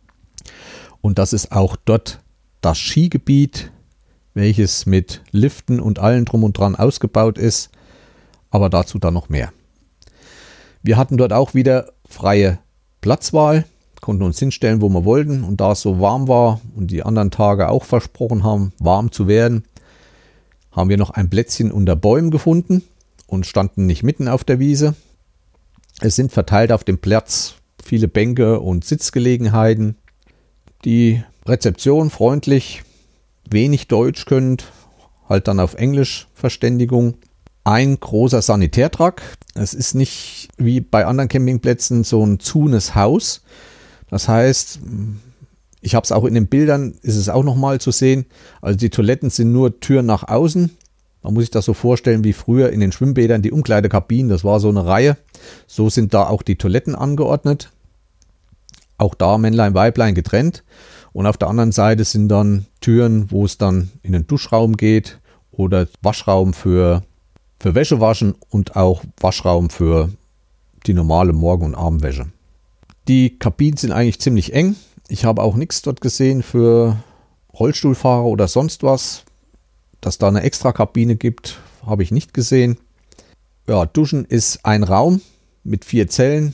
Und das ist auch dort das Skigebiet, welches mit Liften und allem drum und dran ausgebaut ist. Aber dazu dann noch mehr. Wir hatten dort auch wieder freie Platzwahl, konnten uns hinstellen, wo wir wollten. Und da es so warm war und die anderen Tage auch versprochen haben, warm zu werden, haben wir noch ein Plätzchen unter Bäumen gefunden und standen nicht mitten auf der Wiese. Es sind verteilt auf dem Platz viele Bänke und Sitzgelegenheiten. Die Rezeption freundlich, wenig Deutsch könnt, halt dann auf Englisch Verständigung. Ein großer Sanitärtrakt. Es ist nicht wie bei anderen Campingplätzen so ein zunes Haus. Das heißt, ich habe es auch in den Bildern, ist es auch nochmal zu sehen. Also die Toiletten sind nur Türen nach außen. Man muss sich das so vorstellen wie früher in den Schwimmbädern die Umkleidekabinen. Das war so eine Reihe. So sind da auch die Toiletten angeordnet. Auch da Männlein, Weiblein getrennt. Und auf der anderen Seite sind dann Türen, wo es dann in den Duschraum geht oder Waschraum für Wäsche waschen und auch Waschraum für die normale Morgen- und Abendwäsche. Die Kabinen sind eigentlich ziemlich eng. Ich habe auch nichts dort gesehen für Rollstuhlfahrer oder sonst was. Dass da eine extra Kabine gibt, habe ich nicht gesehen. Ja, Duschen ist ein Raum mit 4 Zellen.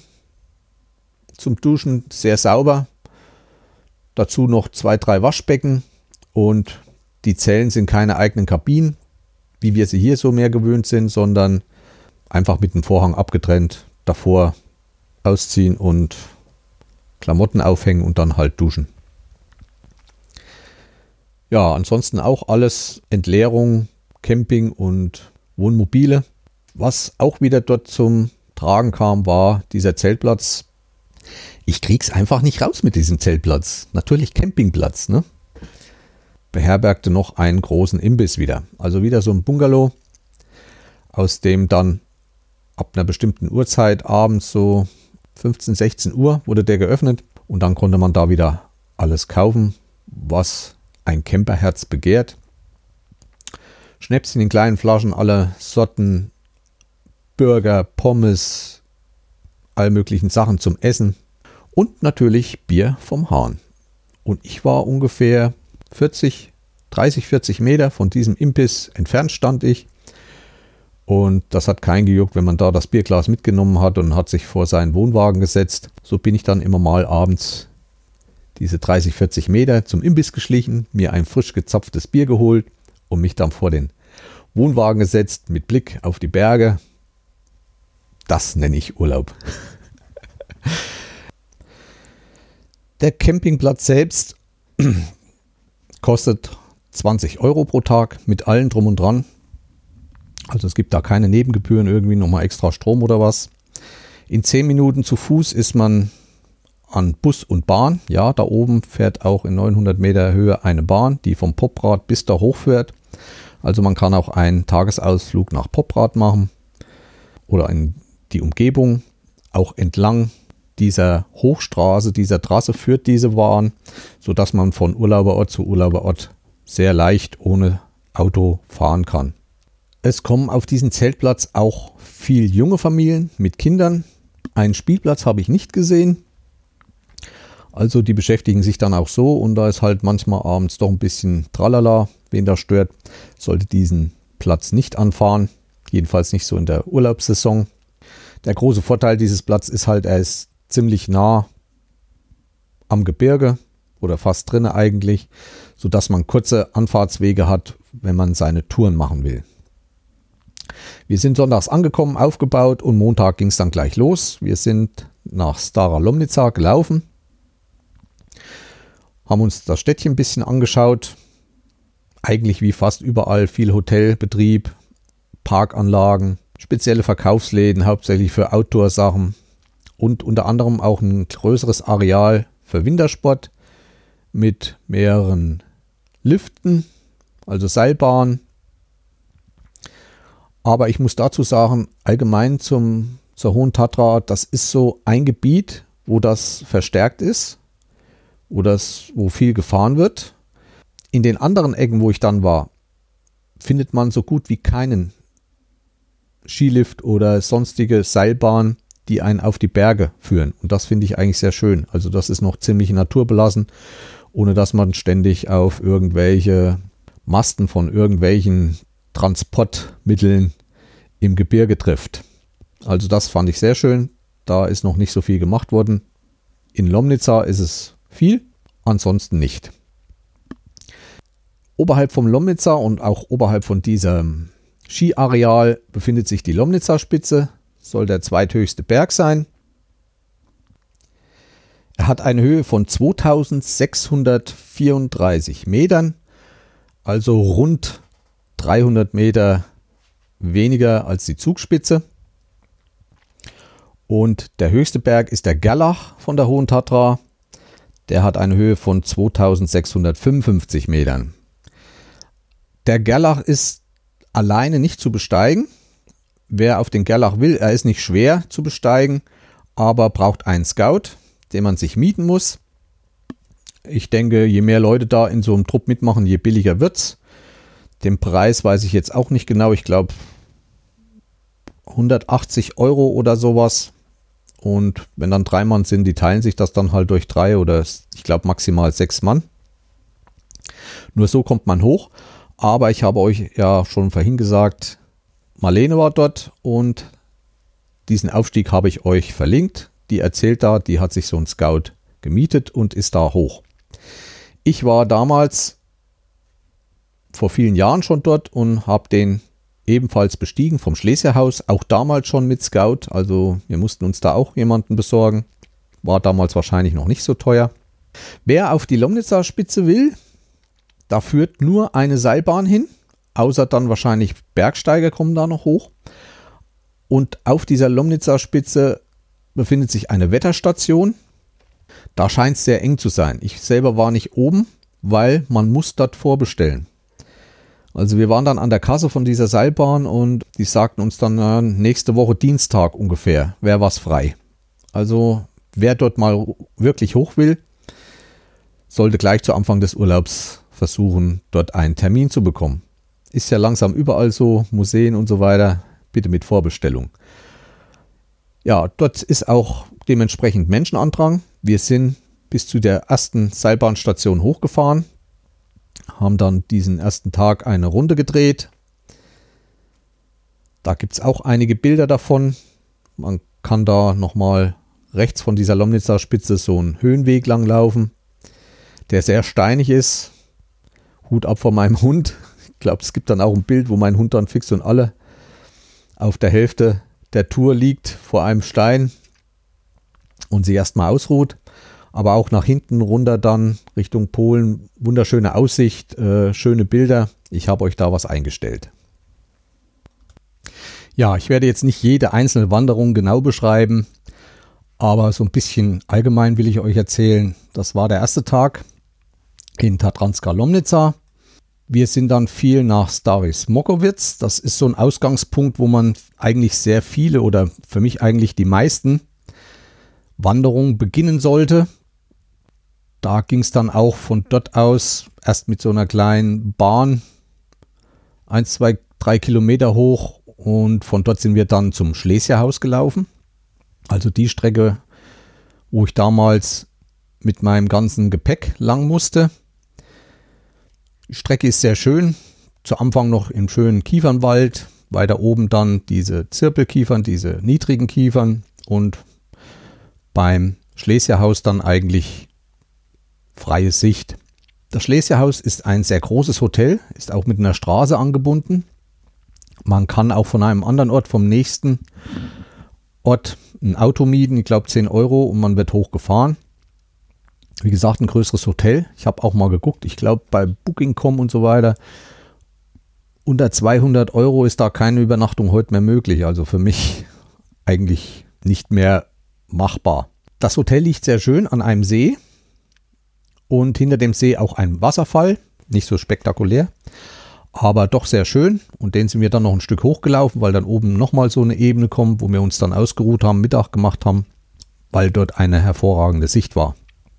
Zum Duschen sehr sauber. Dazu noch 2-3 Waschbecken und die Zellen sind keine eigenen Kabinen, wie wir sie hier so mehr gewöhnt sind, sondern einfach mit dem Vorhang abgetrennt. Davor ausziehen und Klamotten aufhängen und dann halt duschen. Ja, ansonsten auch alles Entleerung, Camping und Wohnmobile. Was auch wieder dort zum Tragen kam, war dieser Zeltplatz. Ich krieg's einfach nicht raus mit diesem Zeltplatz. Natürlich Campingplatz, ne? Beherbergte noch einen großen Imbiss wieder. Also wieder so ein Bungalow, aus dem dann ab einer bestimmten Uhrzeit abends so 15, 16 Uhr wurde der geöffnet und dann konnte man da wieder alles kaufen, was ein Camperherz begehrt. Schnäpschen in kleinen Flaschen, alle Sorten, Burger, Pommes, all möglichen Sachen zum Essen und natürlich Bier vom Hahn. Und ich war ungefähr 30, 40 Meter von diesem Imbiss entfernt stand ich. Und das hat keinen gejuckt, wenn man da das Bierglas mitgenommen hat und hat sich vor seinen Wohnwagen gesetzt. So bin ich dann immer mal abends diese 30, 40 Meter zum Imbiss geschlichen, mir ein frisch gezapftes Bier geholt und mich dann vor den Wohnwagen gesetzt mit Blick auf die Berge. Das nenne ich Urlaub. Der Campingplatz selbst kostet 20 Euro pro Tag mit allem drum und dran. Also es gibt da keine Nebengebühren, irgendwie nochmal extra Strom oder was. In 10 Minuten zu Fuß ist man an Bus und Bahn. Ja, da oben fährt auch in 900 Meter Höhe eine Bahn, die vom Poprad bis da hochfährt. Also man kann auch einen Tagesausflug nach Poprad machen oder in die Umgebung. Auch entlang dieser Hochstraße, dieser Trasse führt diese Bahn, sodass man von Urlauberort zu Urlauberort sehr leicht ohne Auto fahren kann. Es kommen auf diesen Zeltplatz auch viel junge Familien mit Kindern. Einen Spielplatz habe ich nicht gesehen. Also die beschäftigen sich dann auch so und da ist halt manchmal abends doch ein bisschen Tralala. Wen das stört, sollte diesen Platz nicht anfahren. Jedenfalls nicht so in der Urlaubssaison. Der große Vorteil dieses Platzes ist halt, er ist ziemlich nah am Gebirge oder fast drinne eigentlich, sodass man kurze Anfahrtswege hat, wenn man seine Touren machen will. Wir sind sonntags angekommen, aufgebaut und Montag ging es dann gleich los. Wir sind nach Stara Lomnica gelaufen, haben uns das Städtchen ein bisschen angeschaut. Eigentlich wie fast überall viel Hotelbetrieb, Parkanlagen, spezielle Verkaufsläden, hauptsächlich für Outdoor-Sachen und unter anderem auch ein größeres Areal für Wintersport mit mehreren Liften, also Seilbahnen. Aber ich muss dazu sagen, allgemein zur Hohen Tatra, das ist so ein Gebiet, wo das verstärkt ist, wo viel gefahren wird. In den anderen Ecken, wo ich dann war, findet man so gut wie keinen Skilift oder sonstige Seilbahn, die einen auf die Berge führen. Und das finde ich eigentlich sehr schön. Also das ist noch ziemlich naturbelassen, ohne dass man ständig auf irgendwelche Masten von irgendwelchen Transportmitteln im Gebirge trifft. Also das fand ich sehr schön. Da ist noch nicht so viel gemacht worden. In Lomnica ist es viel, ansonsten nicht. Oberhalb vom Lomnica und auch oberhalb von diesem Skiareal befindet sich die Lomnica-Spitze, soll der zweithöchste Berg sein. Er hat eine Höhe von 2634 Metern, also rund 300 Meter weniger als die Zugspitze. Und der höchste Berg ist der Gerlach von der Hohen Tatra. Der hat eine Höhe von 2655 Metern. Der Gerlach ist alleine nicht zu besteigen. Wer auf den Gerlach will, er ist nicht schwer zu besteigen, aber braucht einen Scout, den man sich mieten muss. Ich denke, je mehr Leute da in so einem Trupp mitmachen, je billiger wird's. Den Preis weiß ich jetzt auch nicht genau. Ich glaube 180 Euro oder sowas. Und wenn dann 3 Mann sind, die teilen sich das dann halt durch 3 oder ich glaube maximal 6 Mann. Nur so kommt man hoch. Aber ich habe euch ja schon vorhin gesagt, Marlene war dort und diesen Aufstieg habe ich euch verlinkt. Die erzählt da, die hat sich so einen Scout gemietet und ist da hoch. Ich war damals vor vielen Jahren schon dort und habe den ebenfalls bestiegen vom Schlesierhaus, auch damals schon mit Scout, also wir mussten uns da auch jemanden besorgen, war damals wahrscheinlich noch nicht so teuer. Wer auf die Lomnitzer Spitze will, da führt nur eine Seilbahn hin, außer dann wahrscheinlich Bergsteiger kommen da noch hoch. Und auf dieser Lomnitzer Spitze befindet sich eine Wetterstation. Da scheint es sehr eng zu sein. Ich selber war nicht oben, weil man muss dort vorbestellen. Also wir waren dann an der Kasse von dieser Seilbahn und die sagten uns dann, nächste Woche Dienstag ungefähr wäre was frei. Also wer dort mal wirklich hoch will, sollte gleich zu Anfang des Urlaubs versuchen, dort einen Termin zu bekommen. Ist ja langsam überall so, Museen und so weiter, bitte mit Vorbestellung. Ja, dort ist auch dementsprechend Menschenandrang. Wir sind bis zu der ersten Seilbahnstation hochgefahren, haben dann diesen ersten Tag eine Runde gedreht. Da gibt es auch einige Bilder davon. Man kann da nochmal rechts von dieser Lomnitzer Spitze so einen Höhenweg lang laufen, der sehr steinig ist. Hut ab von meinem Hund. Ich glaube, es gibt dann auch ein Bild, wo mein Hund dann fix und alle auf der Hälfte der Tour liegt vor einem Stein und sie erstmal ausruht. Aber auch nach hinten runter dann Richtung Polen. Wunderschöne Aussicht, schöne Bilder. Ich habe euch da was eingestellt. Ja, ich werde jetzt nicht jede einzelne Wanderung genau beschreiben, aber so ein bisschen allgemein will ich euch erzählen. Das war der erste Tag in Tatranska Lomnica. Wir sind dann viel nach Stary Smokowitz. Das ist so ein Ausgangspunkt, wo man eigentlich sehr viele oder für mich eigentlich die meisten Wanderungen beginnen sollte. Da ging es dann auch von dort aus erst mit so einer kleinen Bahn 1, 2, 3 Kilometer hoch und von dort sind wir dann zum Schlesierhaus gelaufen. Also die Strecke, wo ich damals mit meinem ganzen Gepäck lang musste. Die Strecke ist sehr schön. Zu Anfang noch im schönen Kiefernwald. Weiter oben dann diese Zirpelkiefern, diese niedrigen Kiefern. Und beim Schlesierhaus dann eigentlich freie Sicht. Das Schlesierhaus ist ein sehr großes Hotel, ist auch mit einer Straße angebunden. Man kann auch von einem anderen Ort, vom nächsten Ort, ein Auto mieten, ich glaube 10 Euro und man wird hochgefahren. Wie gesagt, ein größeres Hotel. Ich habe auch mal geguckt, ich glaube bei Booking.com und so weiter, unter 200 Euro ist da keine Übernachtung heute mehr möglich. Also für mich eigentlich nicht mehr machbar. Das Hotel liegt sehr schön an einem See und hinter dem See auch ein Wasserfall. Nicht so spektakulär, aber doch sehr schön. Und den sind wir dann noch ein Stück hochgelaufen, weil dann oben nochmal so eine Ebene kommt, wo wir uns dann ausgeruht haben, Mittag gemacht haben, weil dort eine hervorragende Sicht war.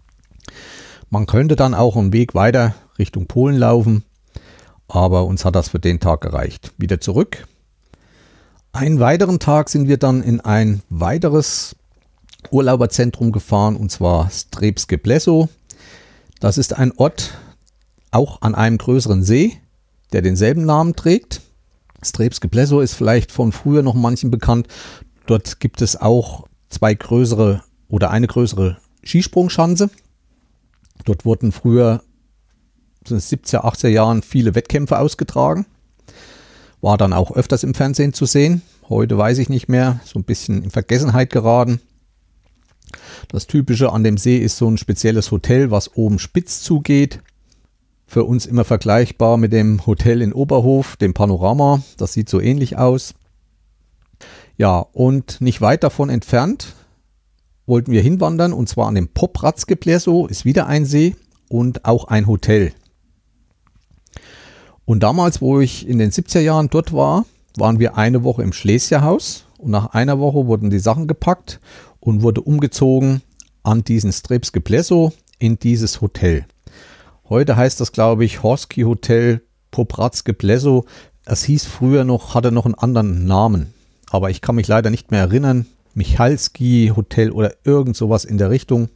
Man könnte dann auch einen Weg weiter Richtung Polen laufen, aber uns hat das für den Tag gereicht. Wieder zurück. Einen weiteren Tag sind wir dann in ein weiteres Urlauberzentrum gefahren, und zwar Strebskie Pleso. Das ist ein Ort, auch an einem größeren See, der denselben Namen trägt. Strebskie Pleso ist vielleicht von früher noch manchen bekannt. Dort gibt es auch eine größere Skisprungschanze. Dort wurden früher in den 70er, 80er Jahren viele Wettkämpfe ausgetragen. War dann auch öfters im Fernsehen zu sehen. Heute weiß ich nicht mehr, so ein bisschen in Vergessenheit geraten. Das Typische an dem See ist so ein spezielles Hotel, was oben spitz zugeht. Für uns immer vergleichbar mit dem Hotel in Oberhof, dem Panorama. Das sieht so ähnlich aus. Ja, und nicht weit davon entfernt wollten wir hinwandern, und zwar an dem Popradskie Pleso, ist wieder ein See und auch ein Hotel. Und damals, wo ich in den 70er Jahren dort war, waren wir eine Woche im Schlesierhaus und nach einer Woche wurden die Sachen gepackt und wurde umgezogen an diesen Strebskie Pleso in dieses Hotel. Heute heißt das, glaube ich, Horski Hotel Popradskie Pleso. Es hieß früher noch, hatte noch einen anderen Namen, aber ich kann mich leider nicht mehr erinnern. Michalski Hotel oder irgend sowas in der Richtung.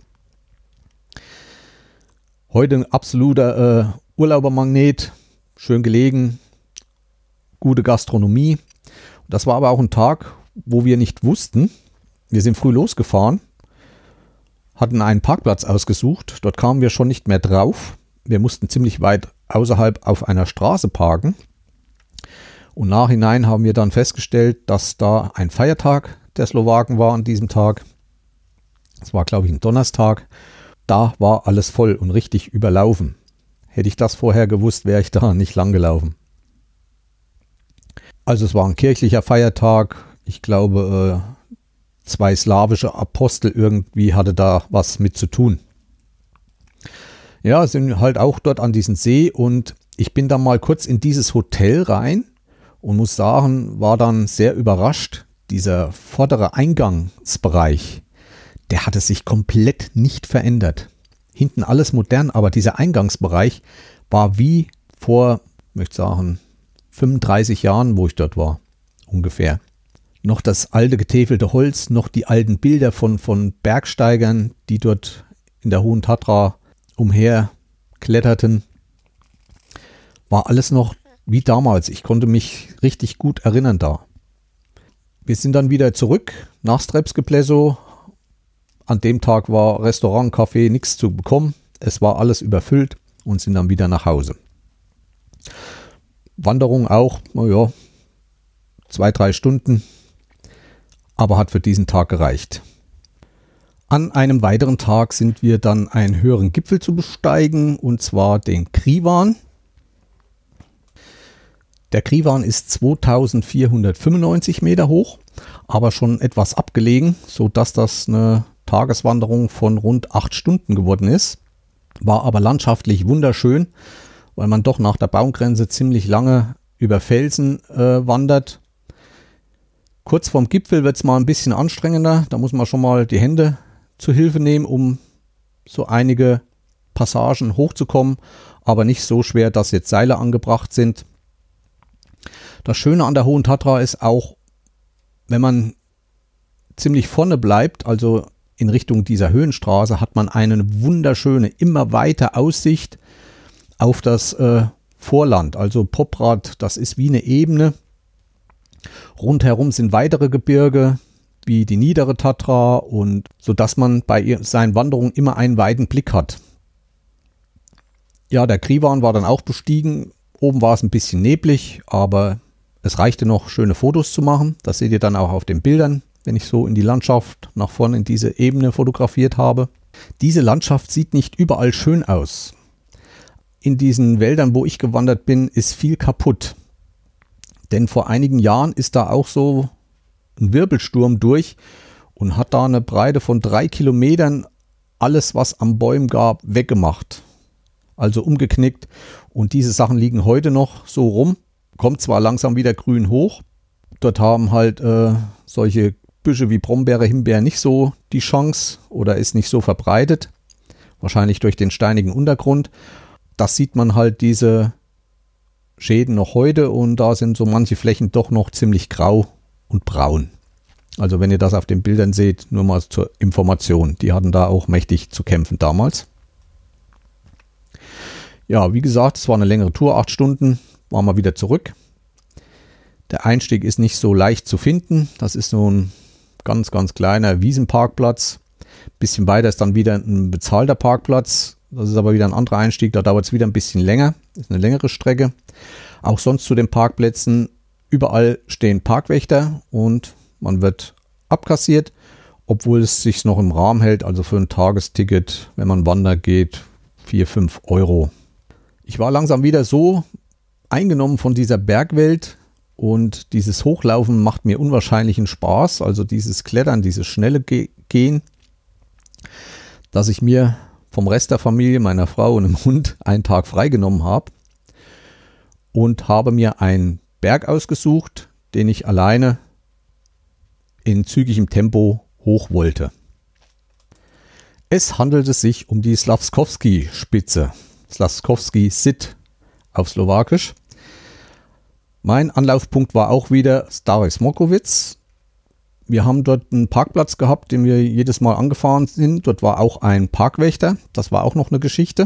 Heute ein absoluter Urlaubermagnet, schön gelegen, gute Gastronomie. Das war aber auch ein Tag, wo wir nicht wussten. Wir sind früh losgefahren, hatten einen Parkplatz ausgesucht. Dort kamen wir schon nicht mehr drauf. Wir mussten ziemlich weit außerhalb auf einer Straße parken. Und nachhinein haben wir dann festgestellt, dass da ein Feiertag der Slowaken war an diesem Tag. Es war, glaube ich, ein Donnerstag. Da war alles voll und richtig überlaufen. Hätte ich das vorher gewusst, wäre ich da nicht lang gelaufen. Also es war ein kirchlicher Feiertag. Ich glaube, 2 slawische Apostel irgendwie hatte da was mit zu tun. Ja, sind halt auch dort an diesen See und ich bin da mal kurz in dieses Hotel rein und muss sagen, war dann sehr überrascht. Dieser vordere Eingangsbereich, der hatte sich komplett nicht verändert. Hinten alles modern, aber dieser Eingangsbereich war wie vor, ich möchte sagen, 35 Jahren, wo ich dort war, ungefähr. Noch das alte getäfelte Holz, noch die alten Bilder von Bergsteigern, die dort in der Hohen Tatra umherkletterten. War alles noch wie damals. Ich konnte mich richtig gut erinnern da. Wir sind dann wieder zurück nach Strebske Pleso. An dem Tag war Restaurant, Café, nichts zu bekommen. Es war alles überfüllt und sind dann wieder nach Hause. Wanderung auch, 2-3 Stunden, aber hat für diesen Tag gereicht. An einem weiteren Tag sind wir dann einen höheren Gipfel zu besteigen, und zwar den Krivan. Der Krivan ist 2495 Meter hoch, aber schon etwas abgelegen, sodass das eine Tageswanderung von rund 8 Stunden geworden ist. War aber landschaftlich wunderschön, weil man doch nach der Baumgrenze ziemlich lange über Felsen wandert. Kurz vorm Gipfel wird es mal ein bisschen anstrengender. Da muss man schon mal die Hände zu Hilfe nehmen, um so einige Passagen hochzukommen, aber nicht so schwer, dass jetzt Seile angebracht sind. Das Schöne an der Hohen Tatra ist auch, wenn man ziemlich vorne bleibt, also in Richtung dieser Höhenstraße, hat man eine wunderschöne, immer weiter Aussicht auf das Vorland. Also Poprad, das ist wie eine Ebene. Rundherum sind weitere Gebirge, wie die niedere Tatra, und sodass man bei seinen Wanderungen immer einen weiten Blick hat. Ja, der Krivan war dann auch bestiegen. Oben war es ein bisschen neblig, aber es reichte noch, schöne Fotos zu machen. Das seht ihr dann auch auf den Bildern, wenn ich so in die Landschaft nach vorne in diese Ebene fotografiert habe. Diese Landschaft sieht nicht überall schön aus. In diesen Wäldern, wo ich gewandert bin, ist viel kaputt. Denn vor einigen Jahren ist da auch so ein Wirbelsturm durch und hat da eine Breite von 3 Kilometern alles, was am Bäumen gab, weggemacht. Also umgeknickt. Und diese Sachen liegen heute noch so rum. Kommt zwar langsam wieder grün hoch. Dort haben halt solche Büsche wie Brombeere, Himbeere nicht so die Chance oder ist nicht so verbreitet. Wahrscheinlich durch den steinigen Untergrund. Das sieht man halt, diese Schäden noch heute, und da sind so manche Flächen doch noch ziemlich grau und braun. Also wenn ihr das auf den Bildern seht, nur mal zur Information. Die hatten da auch mächtig zu kämpfen damals. Ja, wie gesagt, es war eine längere Tour, 8 Stunden, waren wir wieder zurück. Der Einstieg ist nicht so leicht zu finden. Das ist so ein ganz, ganz kleiner Wiesenparkplatz. Bisschen weiter ist dann wieder ein bezahlter Parkplatz. Das ist aber wieder ein anderer Einstieg, da dauert es wieder ein bisschen länger. Das ist eine längere Strecke. Auch sonst zu den Parkplätzen, überall stehen Parkwächter und man wird abkassiert, obwohl es sich noch im Rahmen hält. Also für ein Tagesticket, wenn man wandern geht, 4-5 Euro. Ich war langsam wieder so eingenommen von dieser Bergwelt, und dieses Hochlaufen macht mir unwahrscheinlichen Spaß. Also dieses Klettern, dieses schnelle Gehen, dass ich mir vom Rest der Familie, meiner Frau und dem Hund einen Tag freigenommen habe und habe mir einen Berg ausgesucht, den ich alleine in zügigem Tempo hoch wollte. Es handelte sich um die Slavkovski-Spitze, Slavkovski-Sit auf Slowakisch. Mein Anlaufpunkt war auch wieder Stary Smokowitz. Wir haben dort einen Parkplatz gehabt, den wir jedes Mal angefahren sind. Dort war auch ein Parkwächter. Das war auch noch eine Geschichte.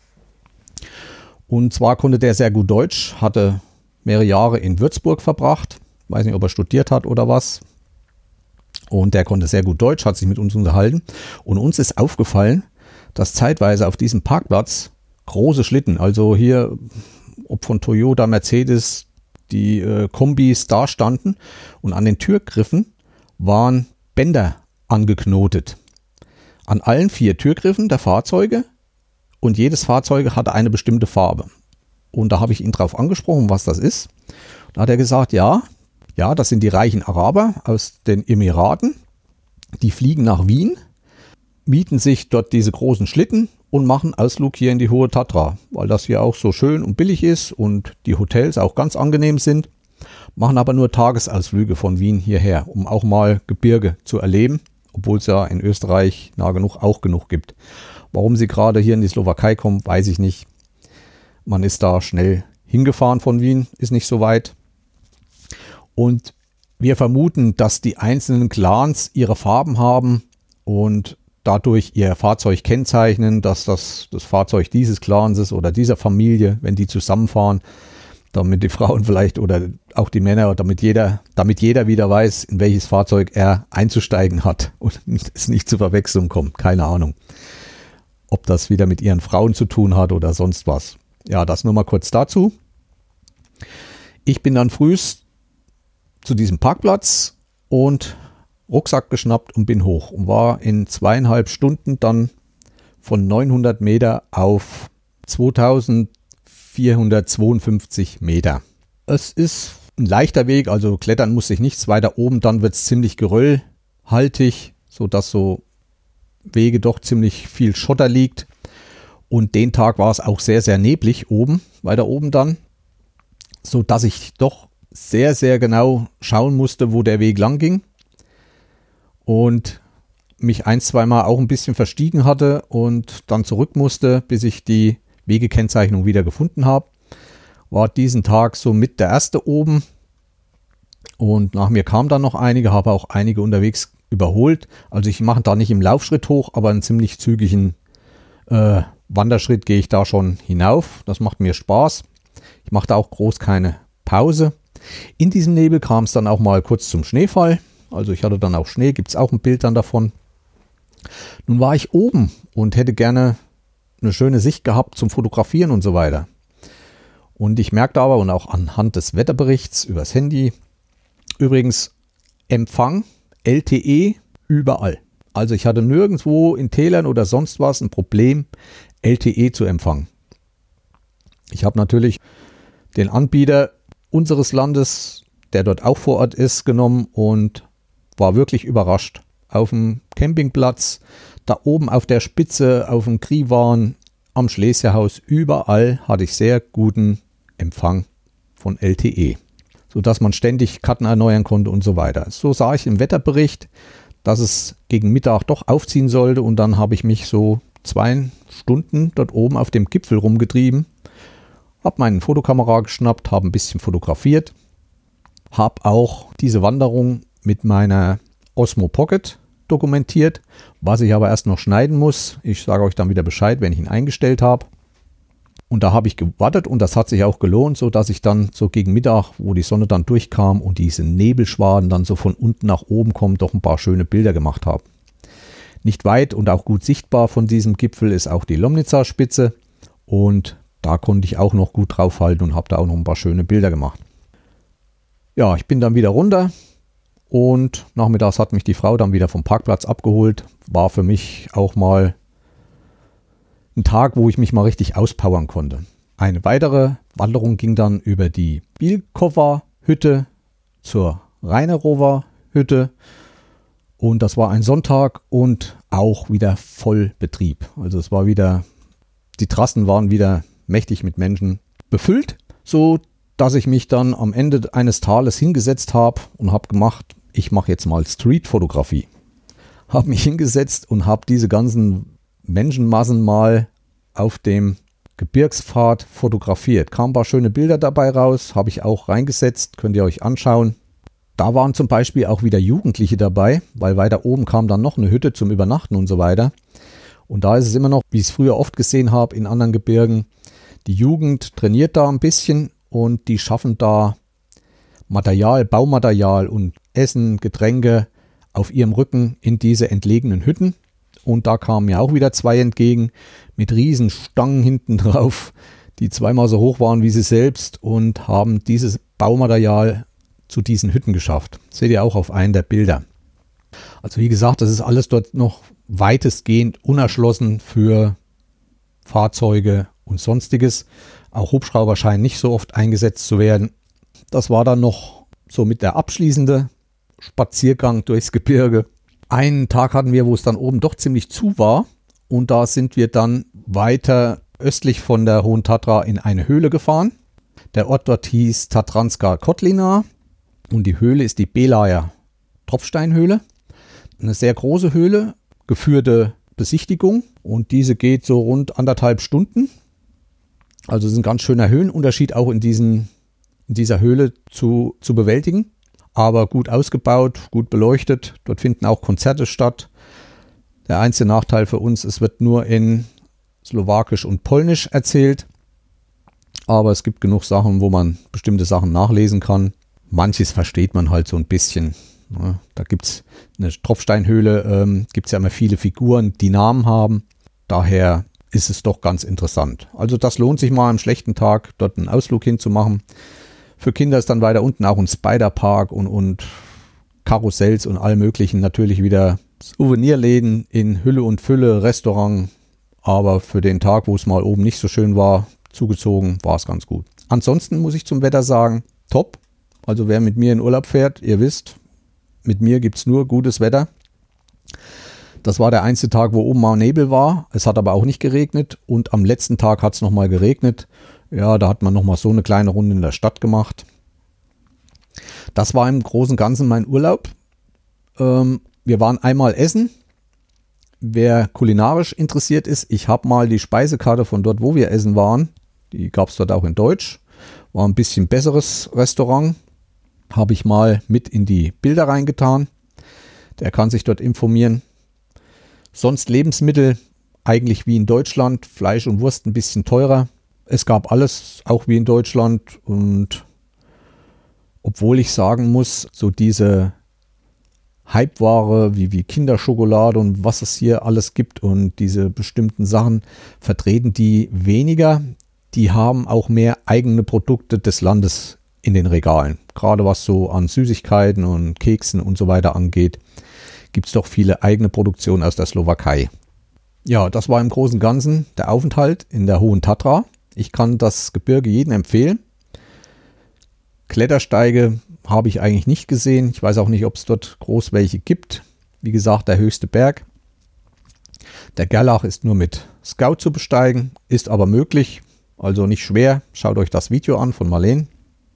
Und zwar konnte der sehr gut Deutsch, hatte mehrere Jahre in Würzburg verbracht. Weiß nicht, ob er studiert hat oder was. Und der konnte sehr gut Deutsch, hat sich mit uns unterhalten. Und uns ist aufgefallen, dass zeitweise auf diesem Parkplatz große Schlitten, also hier, ob von Toyota, Mercedes, die Kombis da standen und an den Türgriffen waren Bänder angeknotet. An allen 4 Türgriffen der Fahrzeuge und jedes Fahrzeug hatte eine bestimmte Farbe. Und da habe ich ihn drauf angesprochen, was das ist. Da hat er gesagt, ja, das sind die reichen Araber aus den Emiraten. Die fliegen nach Wien, mieten sich dort diese großen Schlitten und machen Ausflug hier in die Hohe Tatra, weil das hier auch so schön und billig ist und die Hotels auch ganz angenehm sind, machen aber nur Tagesausflüge von Wien hierher, um auch mal Gebirge zu erleben, obwohl es ja in Österreich auch genug gibt. Warum sie gerade hier in die Slowakei kommen, weiß ich nicht. Man ist da schnell hingefahren von Wien, ist nicht so weit. Und wir vermuten, dass die einzelnen Clans ihre Farben haben und dadurch ihr Fahrzeug kennzeichnen, dass das Fahrzeug dieses Clans ist oder dieser Familie, wenn die zusammenfahren, damit die Frauen vielleicht oder auch die Männer, damit jeder wieder weiß, in welches Fahrzeug er einzusteigen hat und es nicht zur Verwechslung kommt. Keine Ahnung, ob das wieder mit ihren Frauen zu tun hat oder sonst was. Ja, das nur mal kurz dazu. Ich bin dann frühst zu diesem Parkplatz und Rucksack geschnappt und bin hoch und war in 2,5 Stunden dann von 900 Meter auf 2452 Meter. Es ist ein leichter Weg, also klettern muss ich nichts weiter oben, dann wird es ziemlich geröllhaltig, sodass so Wege doch ziemlich viel Schotter liegt. Und den Tag war es auch sehr, sehr neblig weiter oben dann, sodass ich doch sehr, sehr genau schauen musste, wo der Weg lang ging. Und mich 1-2 Mal auch ein bisschen verstiegen hatte und dann zurück musste, bis ich die Wegekennzeichnung wieder gefunden habe. War diesen Tag somit der erste oben und nach mir kamen dann noch einige, habe auch einige unterwegs überholt. Also ich mache da nicht im Laufschritt hoch, aber einen ziemlich zügigen Wanderschritt gehe ich da schon hinauf. Das macht mir Spaß. Ich mache da auch groß keine Pause. In diesem Nebel kam es dann auch mal kurz zum Schneefall. Also ich hatte dann auch Schnee, gibt es auch ein Bild dann davon. Nun war ich oben und hätte gerne eine schöne Sicht gehabt zum Fotografieren und so weiter. Und ich merkte aber, und auch anhand des Wetterberichts übers Handy, übrigens Empfang, LTE, überall. Also ich hatte nirgendwo in Tälern oder sonst was ein Problem, LTE zu empfangen. Ich habe natürlich den Anbieter unseres Landes, der dort auch vor Ort ist, genommen und war wirklich überrascht. Auf dem Campingplatz, da oben auf der Spitze, auf dem Kriwan, am Schlesierhaus, überall hatte ich sehr guten Empfang von LTE, sodass man ständig Karten erneuern konnte und so weiter. So sah ich im Wetterbericht, dass es gegen Mittag doch aufziehen sollte und dann habe ich mich so 2 Stunden dort oben auf dem Gipfel rumgetrieben, habe meine Fotokamera geschnappt, habe ein bisschen fotografiert, habe auch diese Wanderung mit meiner Osmo Pocket dokumentiert, was ich aber erst noch schneiden muss. Ich sage euch dann wieder Bescheid, wenn ich ihn eingestellt habe. Und da habe ich gewartet und das hat sich auch gelohnt, sodass ich dann so gegen Mittag, wo die Sonne dann durchkam und diese Nebelschwaden dann so von unten nach oben kommen, doch ein paar schöne Bilder gemacht habe. Nicht weit und auch gut sichtbar von diesem Gipfel ist auch die Lomnica-Spitze und da konnte ich auch noch gut draufhalten und habe da auch noch ein paar schöne Bilder gemacht. Ja, ich bin dann wieder runter und nachmittags hat mich die Frau dann wieder vom Parkplatz abgeholt. War für mich auch mal ein Tag, wo ich mich mal richtig auspowern konnte. Eine weitere Wanderung ging dann über die Bielkower Hütte zur Rainerower Hütte und das war ein Sonntag und auch wieder Vollbetrieb. Also es war wieder, die Trassen waren wieder mächtig mit Menschen befüllt, so dass ich mich dann am Ende eines Tales hingesetzt habe und habe gemacht, ich mache jetzt mal Streetfotografie. Habe mich hingesetzt und habe diese ganzen Menschenmassen mal auf dem Gebirgspfad fotografiert. Kamen ein paar schöne Bilder dabei raus, habe ich auch reingesetzt, könnt ihr euch anschauen. Da waren zum Beispiel auch wieder Jugendliche dabei, weil weiter oben kam dann noch eine Hütte zum Übernachten und so weiter. Und da ist es immer noch, wie ich es früher oft gesehen habe in anderen Gebirgen, die Jugend trainiert da ein bisschen und die schaffen da Material, Baumaterial und Essen, Getränke auf ihrem Rücken in diese entlegenen Hütten. Und da kamen mir auch wieder 2 entgegen mit riesen Stangen hinten drauf, die zweimal so hoch waren wie sie selbst und haben dieses Baumaterial zu diesen Hütten geschafft. Das seht ihr auch auf einem der Bilder. Also wie gesagt, das ist alles dort noch weitestgehend unerschlossen für Fahrzeuge und Sonstiges. Auch Hubschrauber scheinen nicht so oft eingesetzt zu werden. Das war dann noch so mit der abschließende Spaziergang durchs Gebirge. Einen Tag hatten wir, wo es dann oben doch ziemlich zu war. Und da sind wir dann weiter östlich von der Hohen Tatra in eine Höhle gefahren. Der Ort dort hieß Tatranska Kotlina und die Höhle ist die Belaja Tropfsteinhöhle. Eine sehr große Höhle, geführte Besichtigung und diese geht so rund 1,5 Stunden. Also es ist ein ganz schöner Höhenunterschied auch in dieser Höhle zu bewältigen. Aber gut ausgebaut, gut beleuchtet. Dort finden auch Konzerte statt. Der einzige Nachteil für uns, es wird nur in Slowakisch und Polnisch erzählt. Aber es gibt genug Sachen, wo man bestimmte Sachen nachlesen kann. Manches versteht man halt so ein bisschen. Ja, da gibt es eine Tropfsteinhöhle, gibt es ja immer viele Figuren, die Namen haben. Daher ist es doch ganz interessant. Also das lohnt sich mal am schlechten Tag, dort einen Ausflug hinzumachen. Für Kinder ist dann weiter unten auch ein Spiderpark und Karussells und all möglichen. Natürlich wieder Souvenirläden in Hülle und Fülle, Restaurant. Aber für den Tag, wo es mal oben nicht so schön war, zugezogen, war es ganz gut. Ansonsten muss ich zum Wetter sagen, top. Also wer mit mir in Urlaub fährt, ihr wisst, mit mir gibt es nur gutes Wetter. Das war der einzige Tag, wo oben mal Nebel war. Es hat aber auch nicht geregnet. Und am letzten Tag hat es nochmal geregnet. Ja, da hat man nochmal so eine kleine Runde in der Stadt gemacht. Das war im Großen und Ganzen mein Urlaub. Wir waren einmal essen. Wer kulinarisch interessiert ist, ich habe mal die Speisekarte von dort, wo wir essen waren. Die gab es dort auch in Deutsch. War ein bisschen besseres Restaurant. Habe ich mal mit in die Bilder reingetan. Der kann sich dort informieren. Sonst Lebensmittel eigentlich wie in Deutschland. Fleisch und Wurst ein bisschen teurer. Es gab alles auch wie in Deutschland. Und obwohl ich sagen muss, so diese Hypeware wie Kinderschokolade und was es hier alles gibt und diese bestimmten Sachen vertreten die weniger. Die haben auch mehr eigene Produkte des Landes in den Regalen. Gerade was so an Süßigkeiten und Keksen und so weiter angeht, gibt es doch viele eigene Produktionen aus der Slowakei. Ja, das war im Großen und Ganzen der Aufenthalt in der Hohen Tatra. Ich kann das Gebirge jedem empfehlen. Klettersteige habe ich eigentlich nicht gesehen. Ich weiß auch nicht, ob es dort groß welche gibt. Wie gesagt, der höchste Berg. Der Gerlach ist nur mit Scout zu besteigen, ist aber möglich, also nicht schwer. Schaut euch das Video an von Marleen.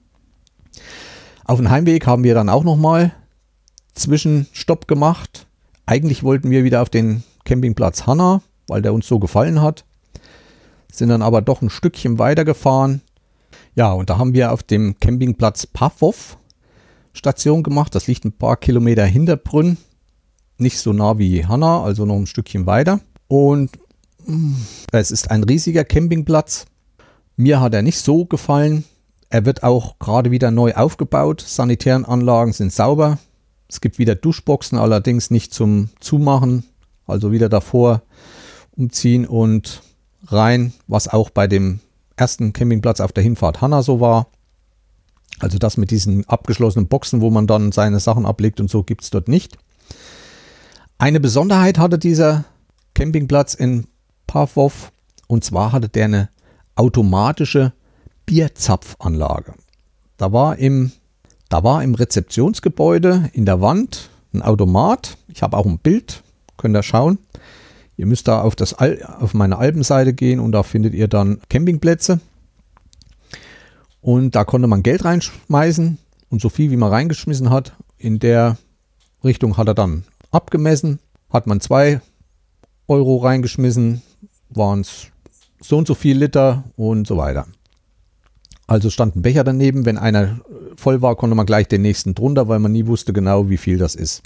Auf dem Heimweg haben wir dann auch nochmal Zwischenstopp gemacht. Eigentlich wollten wir wieder auf den Campingplatz Hanna, weil der uns so gefallen hat. Sind dann aber doch ein Stückchen weiter gefahren. Ja, und da haben wir auf dem Campingplatz Pavov Station gemacht. Das liegt ein paar Kilometer hinter Brünn. Nicht so nah wie Hanna, also noch ein Stückchen weiter. Und es ist ein riesiger Campingplatz. Mir hat er nicht so gefallen. Er wird auch gerade wieder neu aufgebaut. Sanitären Anlagen sind sauber. Es gibt wieder Duschboxen, allerdings nicht zum Zumachen. Also wieder davor umziehen und rein, was auch bei dem ersten Campingplatz auf der Hinfahrt Hanna so war. Also das mit diesen abgeschlossenen Boxen, wo man dann seine Sachen ablegt und so, gibt es dort nicht. Eine Besonderheit hatte dieser Campingplatz in Pavov, und zwar hatte der eine automatische Bierzapfanlage. Da war im Rezeptionsgebäude in der Wand ein Automat. Ich habe auch ein Bild, könnt ihr schauen. Ihr müsst da auf meine Alpenseite gehen und da findet ihr dann Campingplätze. Und da konnte man Geld reinschmeißen und so viel wie man reingeschmissen hat, in der Richtung hat er dann abgemessen. Hat man 2 Euro reingeschmissen, waren es so und so viel Liter und so weiter. Also stand ein Becher daneben, wenn einer voll war, konnte man gleich den nächsten drunter, weil man nie wusste genau, wie viel das ist.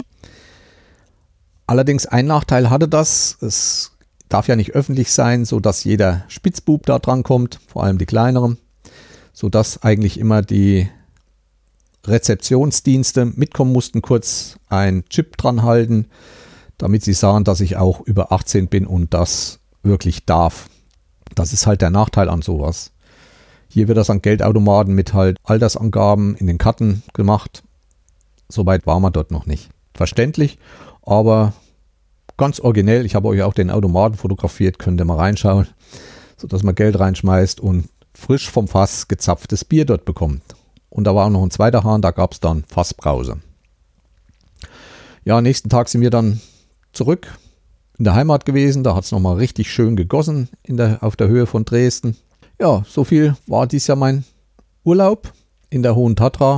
Allerdings ein Nachteil hatte das, es darf ja nicht öffentlich sein, sodass jeder Spitzbub da dran kommt, vor allem die kleineren, sodass eigentlich immer die Rezeptionsdienste mitkommen mussten, kurz einen Chip dran halten, damit sie sahen, dass ich auch über 18 bin und das wirklich darf. Das ist halt der Nachteil an sowas. Hier wird das an Geldautomaten mit halt Altersangaben in den Karten gemacht. Soweit war man dort noch nicht. Verständlich, aber ganz originell. Ich habe euch auch den Automaten fotografiert, könnt ihr mal reinschauen, sodass man Geld reinschmeißt und frisch vom Fass gezapftes Bier dort bekommt. Und da war auch noch ein zweiter Hahn, da gab es dann Fassbrause. Ja, nächsten Tag sind wir dann zurück in der Heimat gewesen. Da hat es nochmal richtig schön gegossen auf der Höhe von Dresden. Ja, so viel war dies Jahr mein Urlaub in der Hohen Tatra.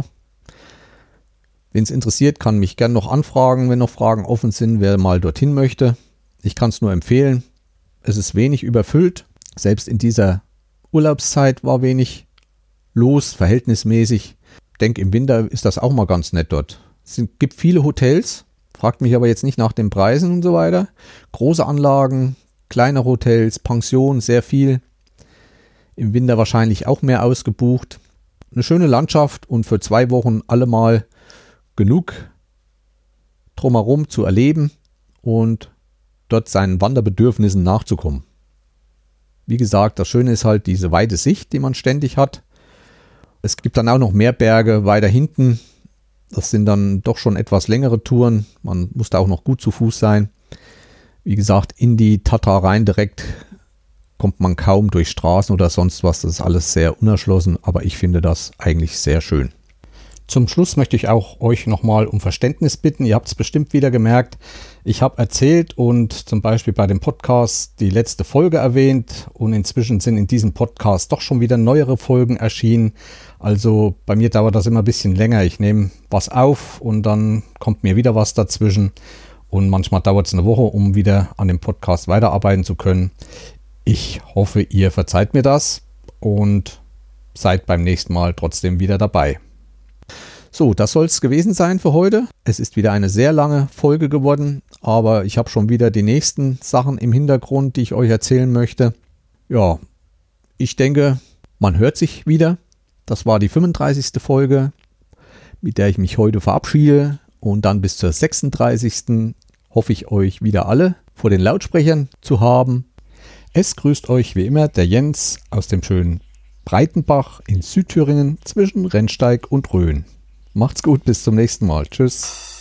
Wen es interessiert, kann mich gerne noch anfragen, wenn noch Fragen offen sind, wer mal dorthin möchte. Ich kann es nur empfehlen. Es ist wenig überfüllt. Selbst in dieser Urlaubszeit war wenig los, verhältnismäßig. Ich denke, im Winter ist das auch mal ganz nett dort. Es gibt viele Hotels, fragt mich aber jetzt nicht nach den Preisen und so weiter. Große Anlagen, kleine Hotels, Pensionen, sehr viel. Im Winter wahrscheinlich auch mehr ausgebucht. Eine schöne Landschaft und für 2 Wochen allemal genug drumherum zu erleben und dort seinen Wanderbedürfnissen nachzukommen. Wie gesagt, das Schöne ist halt diese weite Sicht, die man ständig hat. Es gibt dann auch noch mehr Berge weiter hinten. Das sind dann doch schon etwas längere Touren. Man muss da auch noch gut zu Fuß sein. Wie gesagt, in die Tatra rein direkt kommt man kaum durch Straßen oder sonst was. Das ist alles sehr unerschlossen, aber ich finde das eigentlich sehr schön. Zum Schluss möchte ich auch euch nochmal um Verständnis bitten. Ihr habt es bestimmt wieder gemerkt. Ich habe erzählt und zum Beispiel bei dem Podcast die letzte Folge erwähnt und inzwischen sind in diesem Podcast doch schon wieder neuere Folgen erschienen. Also bei mir dauert das immer ein bisschen länger. Ich nehme was auf und dann kommt mir wieder was dazwischen und manchmal dauert es eine Woche, um wieder an dem Podcast weiterarbeiten zu können. Ich hoffe, ihr verzeiht mir das und seid beim nächsten Mal trotzdem wieder dabei. So, das soll es gewesen sein für heute. Es ist wieder eine sehr lange Folge geworden, aber ich habe schon wieder die nächsten Sachen im Hintergrund, die ich euch erzählen möchte. Ja, ich denke, man hört sich wieder. Das war die 35. Folge, mit der ich mich heute verabschiede. Und dann bis zur 36. hoffe ich euch wieder alle vor den Lautsprechern zu haben. Es grüßt euch wie immer der Jens aus dem schönen Breitenbach in Südthüringen zwischen Rennsteig und Rhön. Macht's gut, bis zum nächsten Mal. Tschüss.